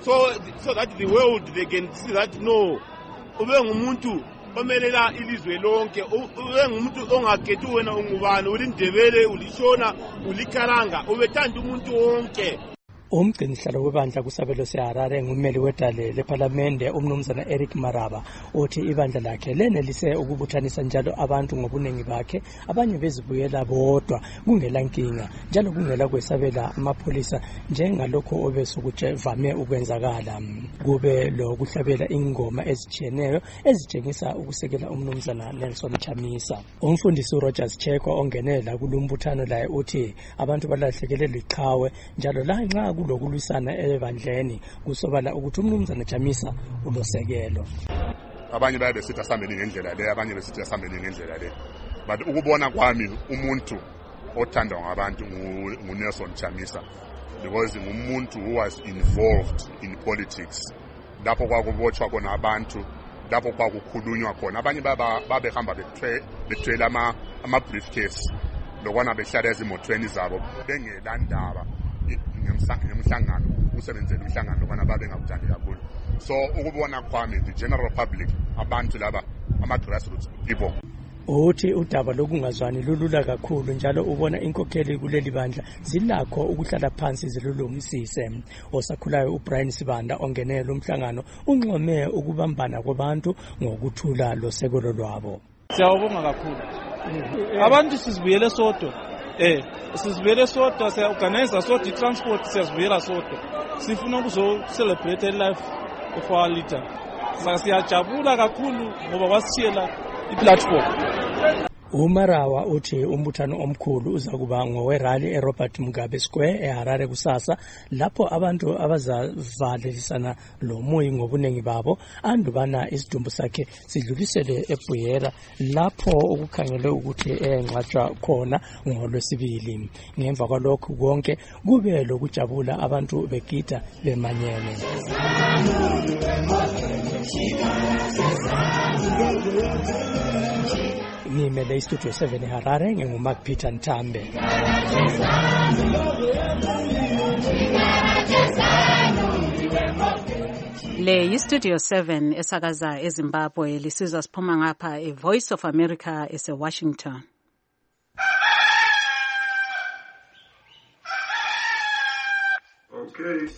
so that the world they can see that no, ube ngumuntu omelela ilizwe lonke, ube ngumuntu ongakhethi wena ungubani, ulindebele, ulishona, ulikaranga, ubethanda umuntu wonke. Umgcinisihlalo webandla kusabelo seHarare ngummeli wedale lePhalamende umnumzana Eric Maraba uthi ibandla lakhe lenelise ukubuthanisa njalo abantu ngobuningi bakhe, abanye bezibuyela bodwa kungela nkinga, njalo kungela kwesabela amapolisa njengalokho obesukuthi vame ukwenzakala. Kube lo kuhlabela ingoma ezitshiyeneyo ezitshengisa ukusekela umnumzana Nelson Chamisa. Umfundisi uRogers Cheko ongenela kulumbuthano laye uthi abantu balahlekele liqhawe njalo lanxa kulokulwisana ebandleni kusobala ukuthi umnumzana Chamisa ulosekelo. Abanye bayabesithi asambeni ngendlela le, abanye besithi asambeni ngendlela le, but ukubona kwami umuntu othandwa ngabantu nguNelson Chamisa, because ngumuntu who was involved in politics. Lapho kwakubotshwa khona abantu, lapho kwakukhulunywa khona, abanye babehamba bethwele ama-briefcase lokwana behlala ezimotweni zabo bengelandaba ngemhlangano, usebenzele umhlangano lokwana babengakuthandi kakhulu. So ukubona kwami the general public, abantu laba ama-grassroots people, uthi udaba lokungazwani lulula kakhulu njalo ubona inkokheli kuleli bandla zilakho ukuhlala phansi zilulungisise. Osakhulayo uBrian Sibanda ongenela umhlangano unxome ukubambana kwabantu ngokuthula losekelo lwabo. Siyabonga kakhulu. Abantu sizibuyele sodwa. Sizibuyele sodwa, siyaorganize sodwa transport, siyazibuyela sodwa. Sifuna ukuzo celebrate life of our leader. Siyajabula kakhulu ngoba wasithiyela i-platform. Umarawa uthi umbuthano omkhulu uzakuba ngowerally eRobert Mugabe Square eHarare kusasa, lapho abantu abazavalelisana lomoyi ngobunengi babo andubana isidumbu sakhe sidlulisele eBuyera lapho okukhangele ukuthi engcwatshwa khona ngoLwesibili. Ngemva kwalokho konke kube lokujabula abantu begida bemanyene. Ngimele iStudio 7 eHarare nginguMark Peter Ntambe. Le iStudio 7 esakaza eZimbabwe lisizwa siphuma ngapha eVoice of America eseWashington. Okay.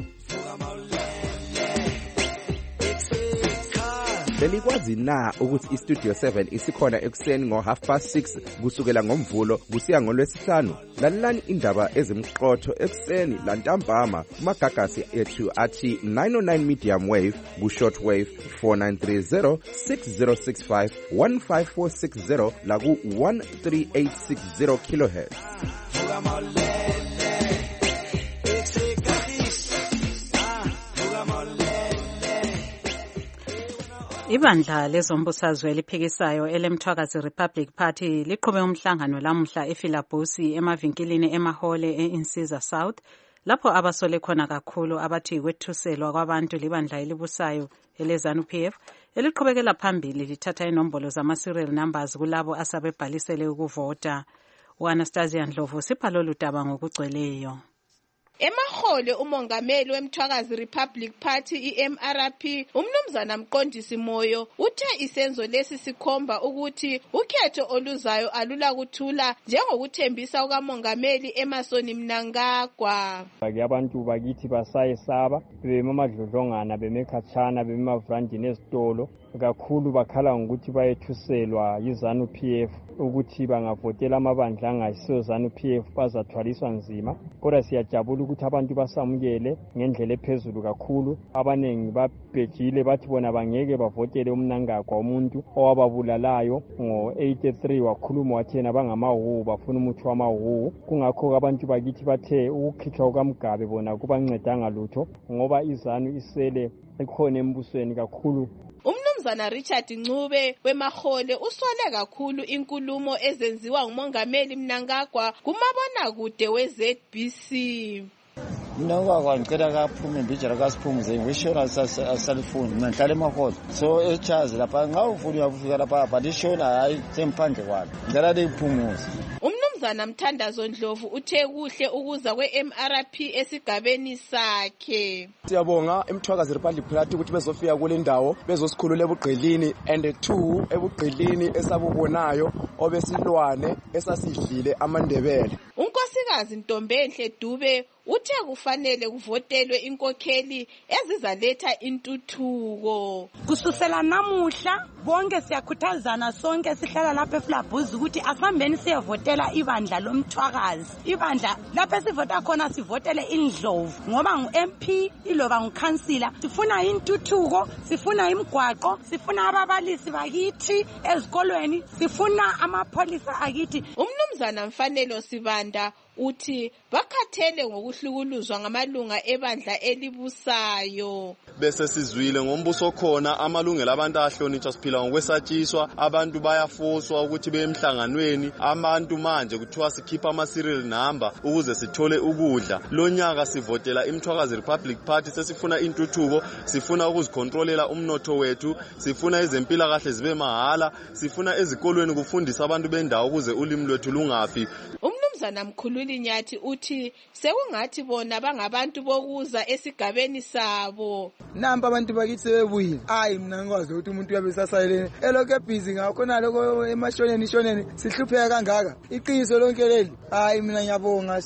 Belikwazi na ukuthi iStudio 7 isikhona ekuseni ngo6:30 kusukela ngomvulo kusiya ngoLwesihlanu? Lalelani indaba ezimqotho ekuseni lantambama kumagagasi ethu athi 909 medium wave ku shortwave 4930 6065 15460 la ku 13860 kHz. Ibandla lezombusazwe eliphikisayo elemthwakazi Republic Party liqhube umhlangano lamuhla ePhilabhosi emavinkilini emahole eInsiza South lapho abasole khona kakhulu abathi kwethuselwa kwabantu libandla elibusayo eleZANU-PF eliqhubekela phambili lithatha inombolo zama-serial numbers kulabo asebebhalisele ukuvota. U-Anastasia Ndlovu sipha lolu daba ngokugcweleyo. Emahole umongameli wemthwakazi Republic Party iMRP umnumzana Mqondisi Moyo uthe isenzo lesi sikhomba ukuthi ukhetho oluzayo alula kuthula njengokuthembisa ukamongameli Emmerson Mnangagwa. Abantu bakithi basayesaba bemamadlodlongana bemekhatshana bemavranjini ezitolo kakhulu bakhala ngokuthi bayethuselwa yiZANU-PF ukuthi bangavotela amabandla angasiyo ZANU-PF bazathwaliswa nzima. Kodwa siyajabula ukuthi abantu basamukele ngendlela ephezulu kakhulu. Abanengi babhejile bathi bona bangeke bavotele uMnangagwa umuntu owababulalayo ngo-83 wakhuluma wathena bangamahuhu bafuna umuthi wamahuhu. Kungakho abantu bakithi bathe ukukhitshwa kukaMgabe bona kubancedanga lutho ngoba iZANU isele ikhona embusweni kakhulu. Umnumzana Richard Ncube wemahole usole kakhulu inkulumo ezenziwa ngumongameli Mnangagwa kumabonakude weZBC. Mnangagwa ngicela kaphume imbijana kasiphumuze ngishona asalifuni ngihlala emahole so echazi lapha ngawufuna ukufika lapha but ishona hayi semphandle kwalo ngicela liphumuze. Umnumzana Mthandazo Ndlovu uthe kuhle ukuza kweMRP esigabeni sakhe. Siyabonga emthwakazi Republic Party ukuthi bezofika kule ndawo bezosikhulula ebugqilini and 2 ebugqilini esabubonayo obesilwane esasidlile amandebele. Unkosikazi Ntombenhle Dube uthe kufanele kuvotelwe inkokheli ezizaletha intuthuko. Kususela namuhla bonke siyakhuthazana sonke sihlala lapha ePhilabhosi ukuthi asambeni siyevotela ibandla lomthwakazi. Ibandla lapha sivota khona sivotele iNdlovu ngoba ngu-MP iloba ngukhansila. Sifuna intuthuko, sifuna imigwaqo, sifuna ababalisi bakithi ezikolweni, sifuna amapholisa akithi. Umnumzana Mfanelo Sibanda uthi bakhathele ngokuhlukuluzwa ngamalunga ebandla elibusayo. Bese sizwile ngombuso khona amalungelo abantu ahlonitshwa siphila ngokwesatshiswa abantu bayafoswa ukuthi beyemhlanganweni abantu manje kuthiwa sikhipha ama-serial number ukuze sithole ukudla. Lonyaka sivotela imthwakazi Republic Party sesifuna intuthuko sifuna ukuzikontrolela umnotho wethu sifuna ezempilakahle zibe mahala sifuna ezikolweni kufundisa abantu bendawo ukuze ulimi lwethu lungafi. Umnumzana Mkhululi Nyathi uthi sekungathi bona bangabantu bokuza esigabeni sabo. Namba abantu bakithi sebuyile. Hayi mina ngikwazi ukuthi umuntu uyabe sasayelene. Elokho busy ngakho naloko emashoneni sihlupheka kangaka. Iqiniso lonke leli. Hayi mina ngiyabonga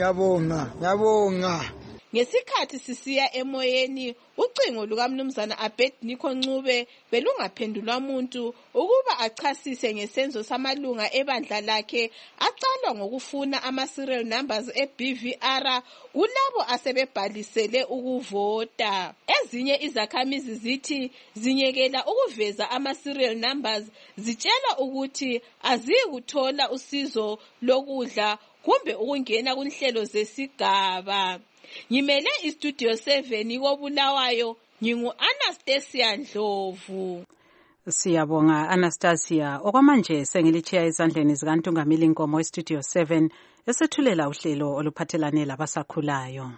ngiyabonga. Ngesikhathi sisiya emoyeni ucingo lukaMnumzana Abednego Ncube belungaphendulwa umuntu ukuba achasise ngesenzo samalunga ebandla lakhe acalwa ngokufuna ama-serial numbers eBVR kulabo asebebhalisele ukuvota. Ezinye izakhamizi zithi zinyekela ukuveza ama-serial numbers zitshela ukuthi azikuthola usizo lokudla kumbe ukungena kunhlelo zesigaba. Ngimele iStudio 7 koBulawayo ngingu-Anastasia Ndlovu. Siyabonga Anastasia. Okwamanje sengilichiya ezandleni zikaNtungamili Nkomo eStudio 7 esethulela uhlelo oluphathelane labasakhulayo.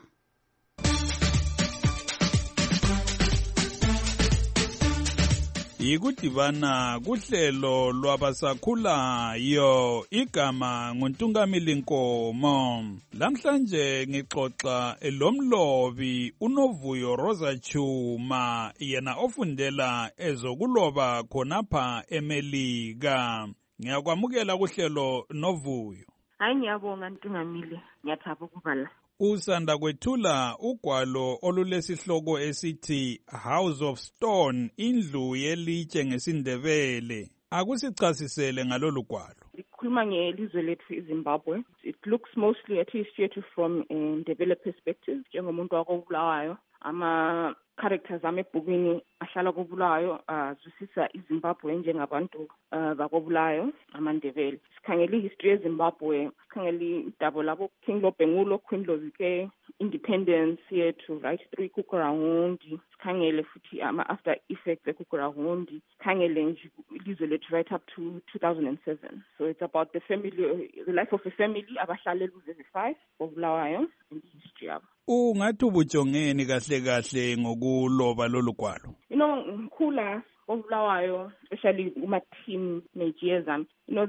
Ikudibana kuhlelo lwabasakhulayo igama nguNtungamili Nkomo. Lamhlanje ngixoxa lomlobi uNovuyo Rosa Chuma yena ofundela ezokuloba khonapha eMelika. Ngiyakwamukela kuhlelo Novuyo. Hayi ngiyabonga Ntungamili, ngiyathaba ukuba la. Usanda kwethula ugwalo olulesihloko esithi House of Stone, indlu yelitshe ngesindebele. Akusichasisele ngalolu gwalo. Likhuluma ngelizwe lethu iZimbabwe. It looks mostly at history from a developed perspective njengomuntu wakoBulawayo. characters amebhukwini ahlala koBulawayo azwisisa iZimbabwe njengabantu bakobulawayo amaNdebele. Sikhangele history yeZimbabwe, sikhangele idaba labo King Lobhengulo, Queen Lozike, independence yethu right through Kukurahundi. Sikhangele futhi after effects eKukurahundi. Sikhangele nje ilizwe lethu right up to 2007. So it's about the family, the life of a family abahlala eLuzeze 5 koBulawayo and history yabo. Ungathi ubujongeni kahle ngokuloba lolu gwalo? Ngikhula koBulawayo, especially kuma-teen years ami,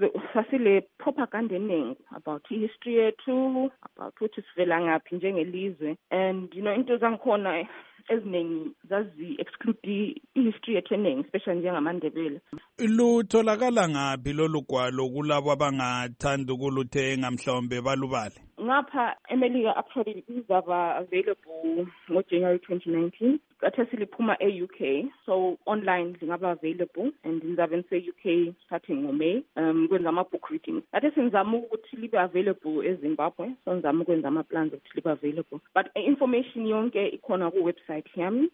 sasile propaganda eningi about history yethu, about ukuthi sivela ngaphi njengelizwe, and into zangikhona eziningi zazi-exclude i-history yethu eningi, especially njengamaNdebele. Lutholakala ngaphi lolu gwalo kulabo abangathanda ukuluthenga mhlawumbe balubale? Ngapha eMelika actually lizaba available ngoJanuary 2019. Kade siliphuma e-UK, so online lingaba available, and ngizabe ngise-UK starting ngoMay kwenza ama-book reading. Kade senzama ukuthi libe available eZimbabwe, so ngizama ukwenza ama-plans ukuthi libe available. But information yonke ikhona ku-website yami,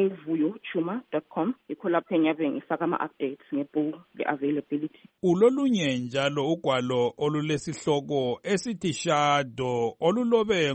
novuyochuma.com. Ikho lapho engiyabe ngifaka ama-updates ngebhuku le-availability. Ulolunye njalo ugwalo olulesihloko esithi Shadow olulobe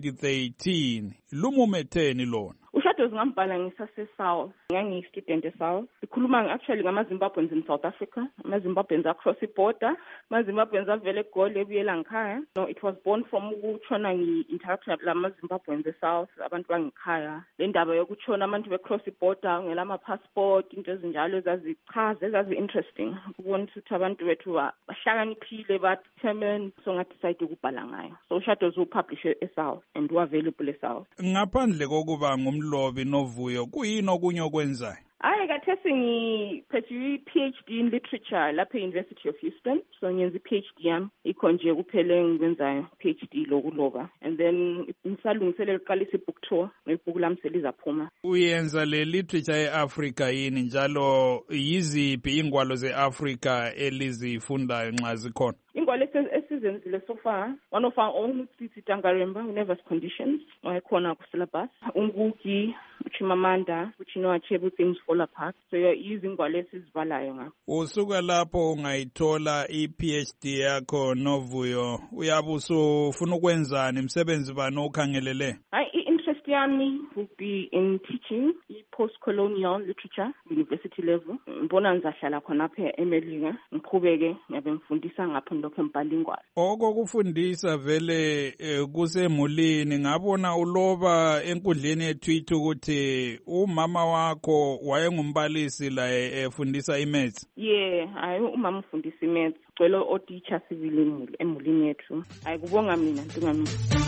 ngo-2013 lumumetheni lona? Ushadows ngambhala ngisase-South, ngangiyi-student e-South. Sikhuluma actually ngama-Zimbabweans in South Africa, ama-Zimbabweans across i-border, ama-Zimbabweans avele eGoli ebuyela ngikhaya. No, it was born from ukutshona ngi-interaction lama-Zimbabweans e-South, abantu bangikhaya. Le ndaba yokutshona abantu be-cross i-border, ngela ama-passport, into ezinjalo ezazichaza, ezazi-interesting. Ukubona ukuthi abantu bethu bahlakaniphile, ba-determined, so ngadecide ukubhala ngayo. So Ushadows upublishe e-South and u-available e-South. Ngaphandle kokuba ngumlobi novuyo, kuyini okunye okwenzayo? Khathesi ngiphethe i-PhD in literature lapha e-University of Houston. So ngenza i-PhD yami ikho nje kuphela engikwenzayo, PhD lokuloba. And then ngisalungiselela ukuqalisa i-book tour, nebhuku lami selizaphuma. Uyenza le literature e-Africa yini njalo yiziphi ingwalo ze-Africa elizifundayo nxa zikhona? Ingwalo esizenzile so far, one of our own sithi Tangaremba, Nervous Conditions, wayekhona ku-syllabus. Ungugi, Uchimamanda, Uchinoachebe, Things Fall Apart. So izingwalo esizibalayo ngapho. Usuka lapho ungayithola i-PhD yakho novuyo, uyabe usufuna ukwenzani, umsebenzi bani okhangelele? I-interest yami would be in teaching post-colonial literature, university level. Ngibona ngizahlala khonapha eMelika, ngiqhubeke ngabe ngifundisa ngapho lokho embhala ingwalo. Okokufundisa vele kusemulini, ngabona uloba enkundleni yethu ukuthi umama wakho wayengumbalisi la efundisa imaths. Hayi umama ufundisa imaths, cwele o-teacher sibili emulini yethu. Hayi kubonga mina ntingamina.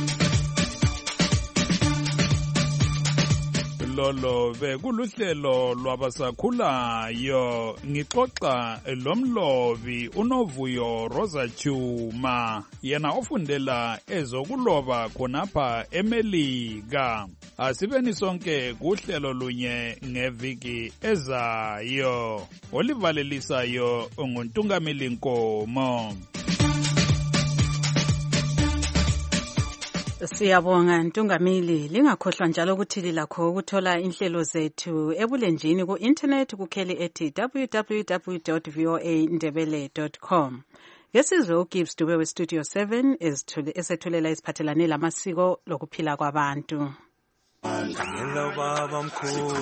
Lolo bekuluhlelo lwabasakhulayo, ngixoxa lomlobi uNovuyo Rosa Chuma, yena ofundela ezokuloba khonapha eMelika. Asibeni sonke kuhlelo lunye ngeviki ezayo. Olivalelisayo nguNtungameli Nkomo. Siyabonga Ntungamili, lingakhohlwa njalo ukuthi lilakho ukuthola inhlelo zethu ebulenjini ku-internet kukheli ethi www.voandebele.com. Ngesizwe uGibbs Dube we-Studio 7 esethulela isiphathelane lamasiko lokuphila kwabantu. Ngela baba mkhulu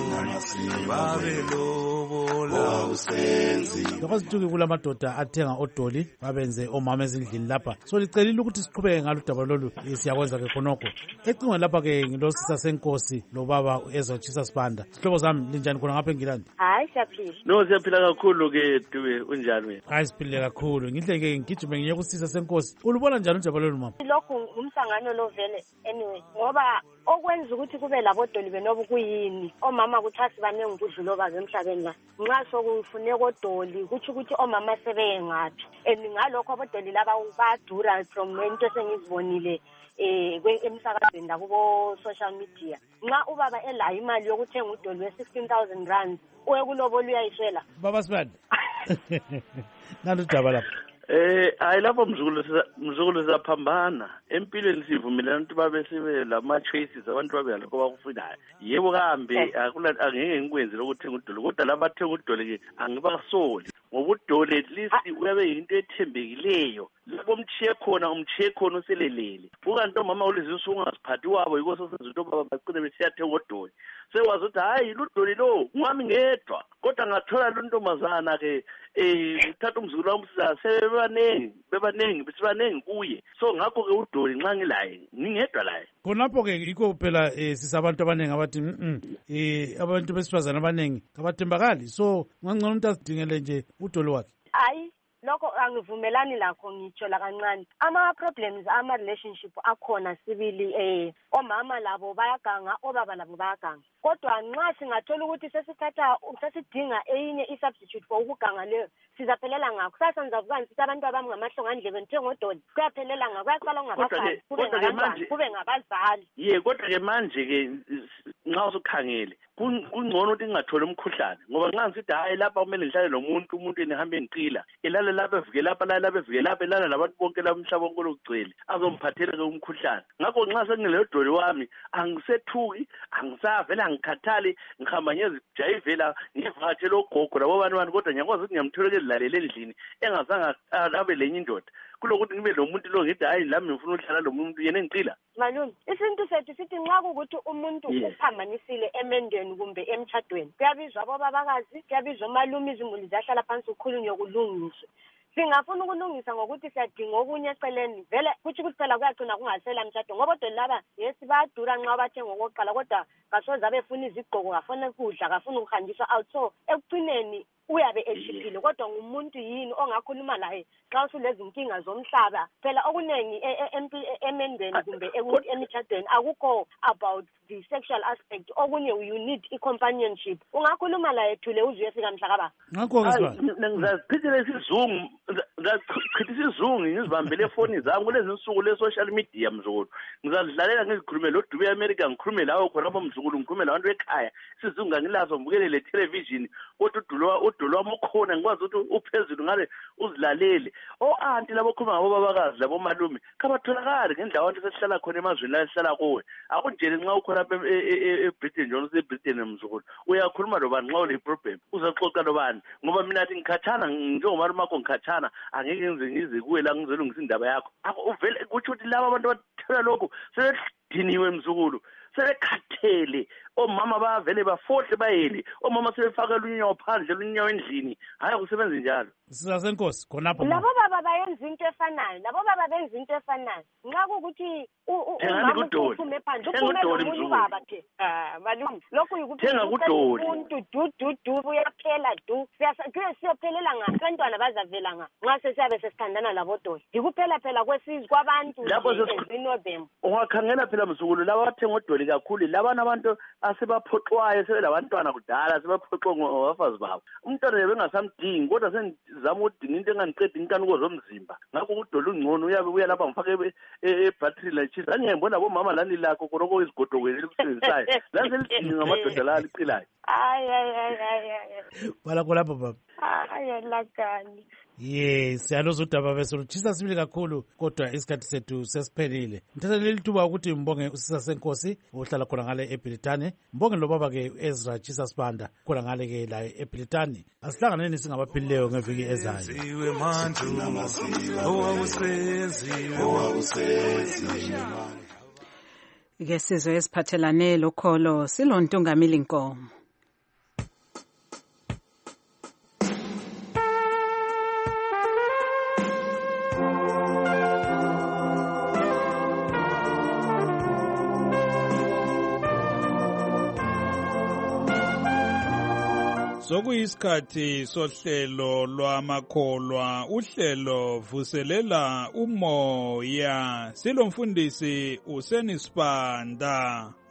babelobola usenzi Lokuzituki kulamadoda athenga odoli babenze omama ezindlini lapha. So licelile ukuthi siqhubeke ngalo daba lolu siyakwenza ke khonokho. Ecingweni lapha ke ngilosisa senkosi lo baba ezotshisa sibanda. Sihlobo zami linjani khona ngapha eNgilandi? Hayi siyaphila. No siyaphila kakhulu ke Dube unjani wena? Hayi siphile kakhulu. Ngihle ke ngigijime ngiye kusisa senkosi. Ulubona njani udaba lolu mama? Lokhu umhlangano lo vele anyway ngoba okwenza ukuthi kube labodoli benobu kuyini omama kuthasi banenge kudlula baze emhlabeni la nxa sokufuneka odoli kuthi ukuthi omama sebengaphi ngalokho abodoli laba badura from into esengizibonile emsakazweni la kubo social media nxa ubaba elayo imali yokuthenga udoli we-16,000 rand uye kulobola uyayiswela baba sibanda nalo daba lapha Hayi lapho mzukulu siyaphambana empilweni sivumelana ukuthi babe sibe lama-choices abantu babe ngalokho bakufunayo. Yebo kambe angeke ngikwenze lokuthenga udoli kodwa laba bathenga udoli-ke angibasoli ngoba udoli at least uyabe yinto ethembekileyo. Lapho umchiye khona uselelele. Ukanti omama ulizisa ungaziphathi wabo yiko sosenza into baba baqine besiyathenga udoli. Sewazi ukuthi hayi ludoli lo ngami ngedwa kodwa ngathola lo ntombazana-ke uthatha umzukulu wami bebanengi kuye. So ngakho-ke udoli nxa ngilaye ngingedwa laye. Khonapho-ke yikho phela sisabantu abaningi abathi abantu besifazane abaningi kabathembakali, so ngangcono umuntu azidingele nje udoli wakhe. Hayi lokho angivumelani lakho ngitsho la kancane. Ama-problems ama-relationship akhona sibili omama labo bayaganga, obaba labo bayaganga. Kodwa nxa singathola ukuthi sesidinga eyinye i-substitute for ukuganga leyo sizaphelela ngakho. Sasa nizavukani sithi abantu abami ngamahlongandlebe ngithenga udoli kuyaphelela ngakho. Kuyaqala ungabafazi kube ngabantwana kube ngabazali. Kodwa-ke manje-ke nxa usukhangele kungcono ukuthi ngingatholi umkhuhlane ngoba nxa ngisithi hayi lapha kumele ngihlale nomuntu enihambe ngiqila elale lapha evike lapha lale lapha evike lapha elala labantu bonke lapha umhlaba wonke olugcwele azomphathela-ke umkhuhlane. Ngakho nxa sengilelo doli wami angisethuki angisavela ngikhathali ngihamba ngiyezijayivela ngivakatshela ogogo labo bani kodwa ngiyakwazi ukuthi ngiyamtholela ezilalele endlini engazange abe lenye indoda kulokuthi ngibe lo muntu lo ngithi hayi lami ngifuna ukuhlala lo muntu yena engicila. Malume isintu sethu sithi nxa kukuthi umuntu uphambanisile emendweni kumbe emtshadweni kuyabizwa abobabakazi kuyabizwa omalume izimuli ziyahlala phansi ukhulunywe kulungiswe. Singafuna ukulungisa ngokuthi siyadinga okunye eceleni vele kuthi ukuthi phela kuyagcina kungasela mtshado ngoba odoli laba yesi bayadura nxa bathenga okokuqala kodwa kasoze abefuna izigqoko kafuna ukudla kafuna ukuhanjiswa out. So ekugcineni uyabe eshiphile kodwa ngumuntu yini ongakhuluma laye xa usulezi nkinga zomhlaba. Phela okuningi emendweni kumbe emtshadweni akukho about the sexual aspect. Okunye you need i-companionship. Ungakhuluma laye thule uze uyefika mhlakaba. Ngizazichithela isizungu ngizibambele efoni zami kulezi nsuku le-social media mzukulu. Ngizazidlalela ngizikhulume lo Dubai America ngikhulume lawo khonapho mzukulu ngikhulume labantu ekhaya isizungu ngangilazo ngibukele le television kodwa udoli wami ukhona ngikwazi ukuthi uphezulu ngale uzilalele. O-anti labo khuluma ngabobabakazi labo malume kabatholakali ngendlela abantu sesihlala khona emazweni la esihlala kuwe. Akunjeni nxa ukhona lapha eBritain nje useBritain mzukulu uyakhuluma lobani nxa ule-problem uzaxoxa lobani ngoba mina athi ngikhathana njengomalume makho ngikhathana angeke ngize kuwe la ngizolungisa indaba yakho. Uvele kutsho ukuthi laba abantu bathela lokhu sebediniwe mzukulu sebekhathele. Omama bayavele bafohle bayele omama sebefaka lunyawo phandle lunyawo endlini hayi kusebenza njalo. Sisasenkosi khonapho labo baba bayenza into efanayo benza into efanayo nxa kukuthi umama uphume phandle uphume nomunye ubaba ke malume lokhu yikuphela umuntu du uyaphela siyophelela ngaphi abantwana bazavela nxa sesiyabe sesithandana labo doli yikuphela phela kwesizwe kwabantu ezinovemba. Ungakhangela phela mzukulu laba bathenga odoli kakhulu labana abantu asebaphoxwayo sebelabantwana kudala sebaphoxwa ngabafazi babo. Umntwana bengasamdingi kodwa senzama ukudinga into enganiqeda inkanuko zomzimba. Ngakho udoli ungcono uyabe uya lapha ngifake ebattery latshisa angiyembona bomama lani lakho konoko izigodokweni elikusebenzisayo lani selidinga ngamadoda la aliqilayo. Balakho lapho baba. Lakani. Siyaloza udaba besolutshisa sibili kakhulu kodwa isikhathi sethu sesiphelile. Ngithatha leli thuba ukuthi mbonge usisa senkosi ohlala khona ngale eBritane. Mbonge lo baba-ke Ezra Chisa Sibanda khona ngale-ke la eBritane. Asihlanganeni singabaphilileyo ngeviki ezayo. Ke sizwe esiphathelane lokholo silontungamili Nkomo. Sokuyisikhathi sohlelo lwamakholwa uhlelo vuselela umoya silomfundisi uSenisibanda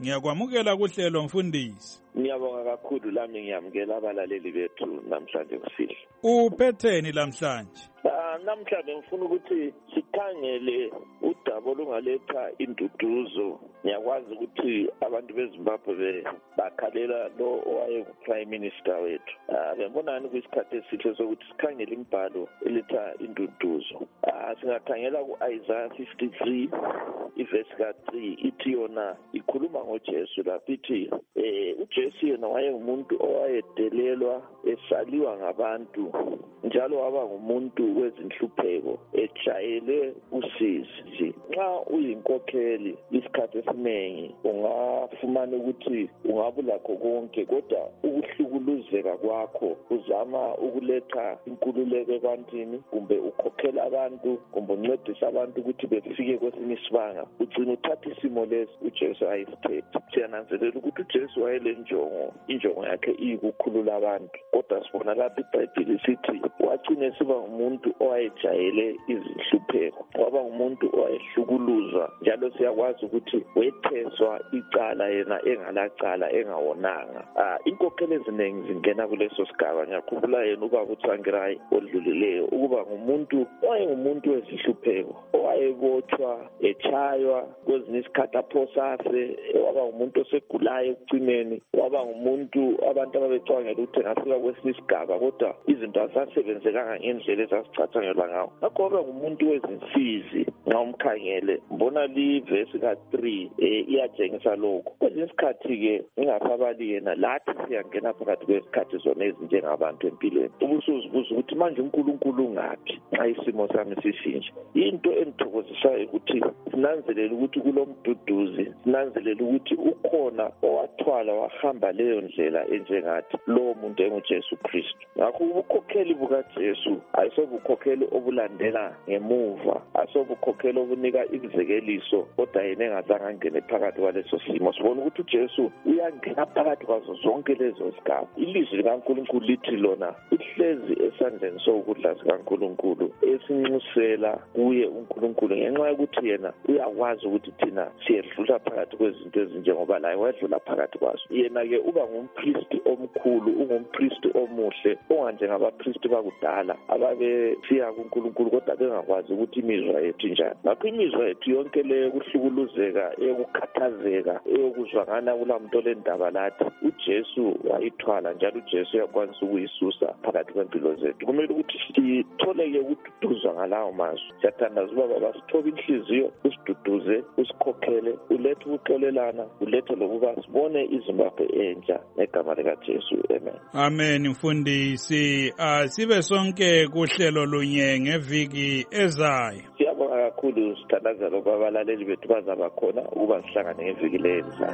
Ngiyakwamukela kuhlelo mfundisi. Ngiyabonga kakhulu lami ngiyamukela abalaleli bethu namhlanje kusihlwa. Uphetheni lamhlanje? Namhlanje ngifuna ukuthi sikhangele udaba olungaletha induduzo. Ngiyakwazi ukuthi abantu beZimbabwe bakhalela lo owaye Minister wethu. Bembonani kwisikhathi esihle sokuthi sikhangele imbhalo eletha induduzo. Singakhangela ku-Isaiah 53 ivesi ka-3 ithi yona ikhuluma ngoJesu lapho ithi uJesu yena wayengumuntu owayedelelwa esaliwa ngabantu njalo waba ngumuntu wezinhlupheko ejayele usizi. Nxa uyinkokheli isikhathi esiningi ungafumana ukuthi ungabulakho konke kodwa ukuhlukuluzeka kwakho uzama ukuletha inkululeko ebantwini kumbe ukhokhela abantu kumbe uncedisa abantu ukuthi befike kwesinye isibanga ugcina uthatha isimo lesi uJesu ayisithethe. Siyananzelela ukuthi uJesu wayele injongo yakhe iyikukhulula abantu kodwa sibona lapha iBhayibheli sithi wagcina siba umuntu owayejayele izinhlupheko waba umuntu owayehlukuluzwa njalo siyakwazi ukuthi wetheswa icala yena engalacala engawonanga. Inkokhelo eziningi zingena kuleso sigaba. Ngiyakhumbula yena ubaba uTsvangirai odlulileyo ukuba ngumuntu owayengumuntu wezinhlupheko owayebotshwa echaywa kwezinye isikhathi aphosase waba ngumuntu osegulayo ekucineni waba ngumuntu abantu ababecabangela ukuthi ngafika kwesinye isigaba kodwa izinto azisebenzekanga ngendlela ezazicathangelwa ngawo. Ngakho waba ngumuntu wezinsizi nxa umkhangele mbona livesi ka-3 iyatshengisa lokho. Kwesinye isikhathi-ke ingafabali yena lathi siyangena phakathi kwesikhathi zona ezinjengabantu empilweni. Ubusuzibuza ukuthi manje uNkulunkulu ungaphi nxa isimo sami sishintsha. Into engithokozisayo ukuthi sinanzelela ukuthi kulo mduduzi sinanzelela ukuthi ukhona owathwala wahamba leyo ndlela enjengathi lowo muntu enguJesu Kristu. Ngakho ubukhokheli bukaJesu ayisobukhokheli obulandela ngemuva asobukhokheli obunika imizekeliso kodwa yena engazange angene phakathi kwaleso simo. Sibona ukuthi uJesu uyangena phakathi kwazo zonke lezo zigaba. Ilizwi likaNkulunkulu lithi lona uhlezi esandleni sokudla sikaNkulunkulu esinxusela kuye uNkulunkulu ngenxa yokuthi yena uyakwazi ukuthi thina siyedlula phakathi kwezinto ezinjengoba laye wedlula phakathi kwazo. Yena-ke uba ngumpristi omkhulu ungumpristi omuhle onganjengabapristi bakudala ababesiya kuNkulunkulu kodwa bengakwazi ukuthi imizwa yethu njani. Ngakho imizwa yethu yonke leyo yokuhlukuluzeka eyokukhathazeka eyokuzwakana kulamuntu olendaba lathi uJesu wayithwala njalo uJesu uyakwanisa ukuyisusa phakathi kwempilo zethu. Kumele ukuthi sitholeke ukududuzwa ngalawo mazwi. Siyathandaza ubaba basithobe inhliziyo usiduduze usikhokhele ulethe ukuxolelana ulethe lokuba sibone iZimbabwe entsha ngegama likaJesu. Amen. Amen mfundisi. Sibe sonke kuhlelo lunye ngeviki ezayo. Siyabonga kakhulu sithandaza lokho abalaleli bethu bazaba khona ukuba sihlangane ngeviki lezayo.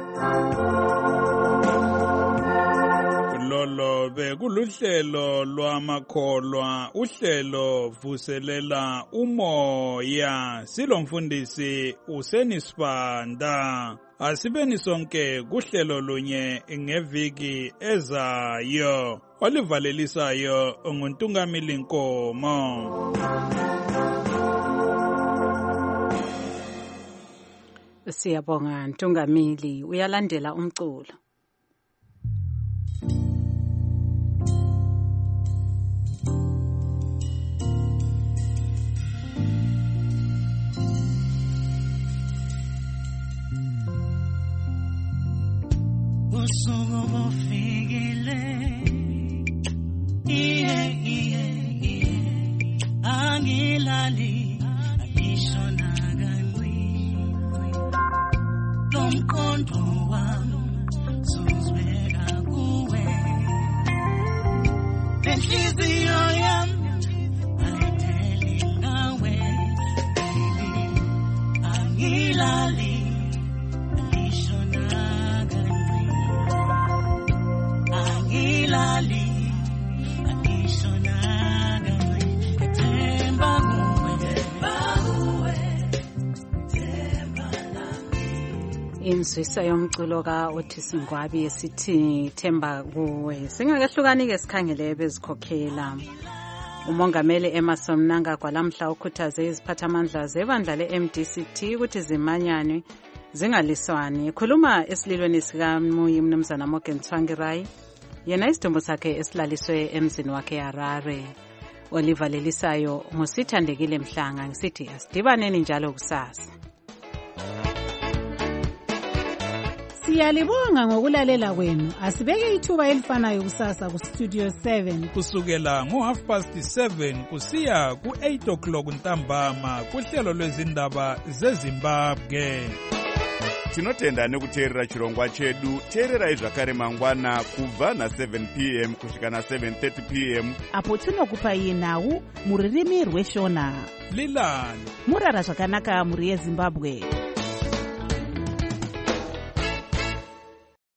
Lolo bekuluhlelo lwamakholwa uhlelo vuselela umoya silomfundisi uSenisibanda. Asibeni sonke kuhlelo lunye ngeviki ezayo. Olivalelisayo nguNtungamili Nkomo. Siyabonga Ntungamili. Uyalandela umculo. Usuku bufikile angilali angisho nakancane lomqondo wami uzweka kuwe enhliziyo yami ayitheli ngawe angilali angisho angilali angisho themba kuwe themba lami. Inzwisa yomculo ka-Otis Ngwabi esithi themba kuwe. Singakahlukani-ke sikhangele bezikhokhela. Umongameli Emerson Mnangagwa lamhla ukhuthaze iziphathamandla zebandla le-MDCT ukuthi zimanyane zingalwisani. Khuluma esililweni sikaMuyi Mnumzana Morgan Tsvangirai, yena isidumbu sakhe esilaliswe emzini wakhe Harare. Oliver Lelisayo ngusithandekile Mhlanga ngisithi asidibaneni njalo kusasa. Siyalibonga ngokulalela kwenu. Asibeke ithuba elifanayo kusasa ku Studio 7 kusukela ngo7:30 kusiya ku8 o'clock ntambama kuhlelo lwezindaba zeZimbabwe. Tinotenda nekuteerera chirongwa chedu. Teererai zvakare mangwana kubva na7 p.m. kusvika na7:30 p.m. apo tinokupai nhau muririmi rweshona. Lilani murara zvakanaka muri yeZimbabwe.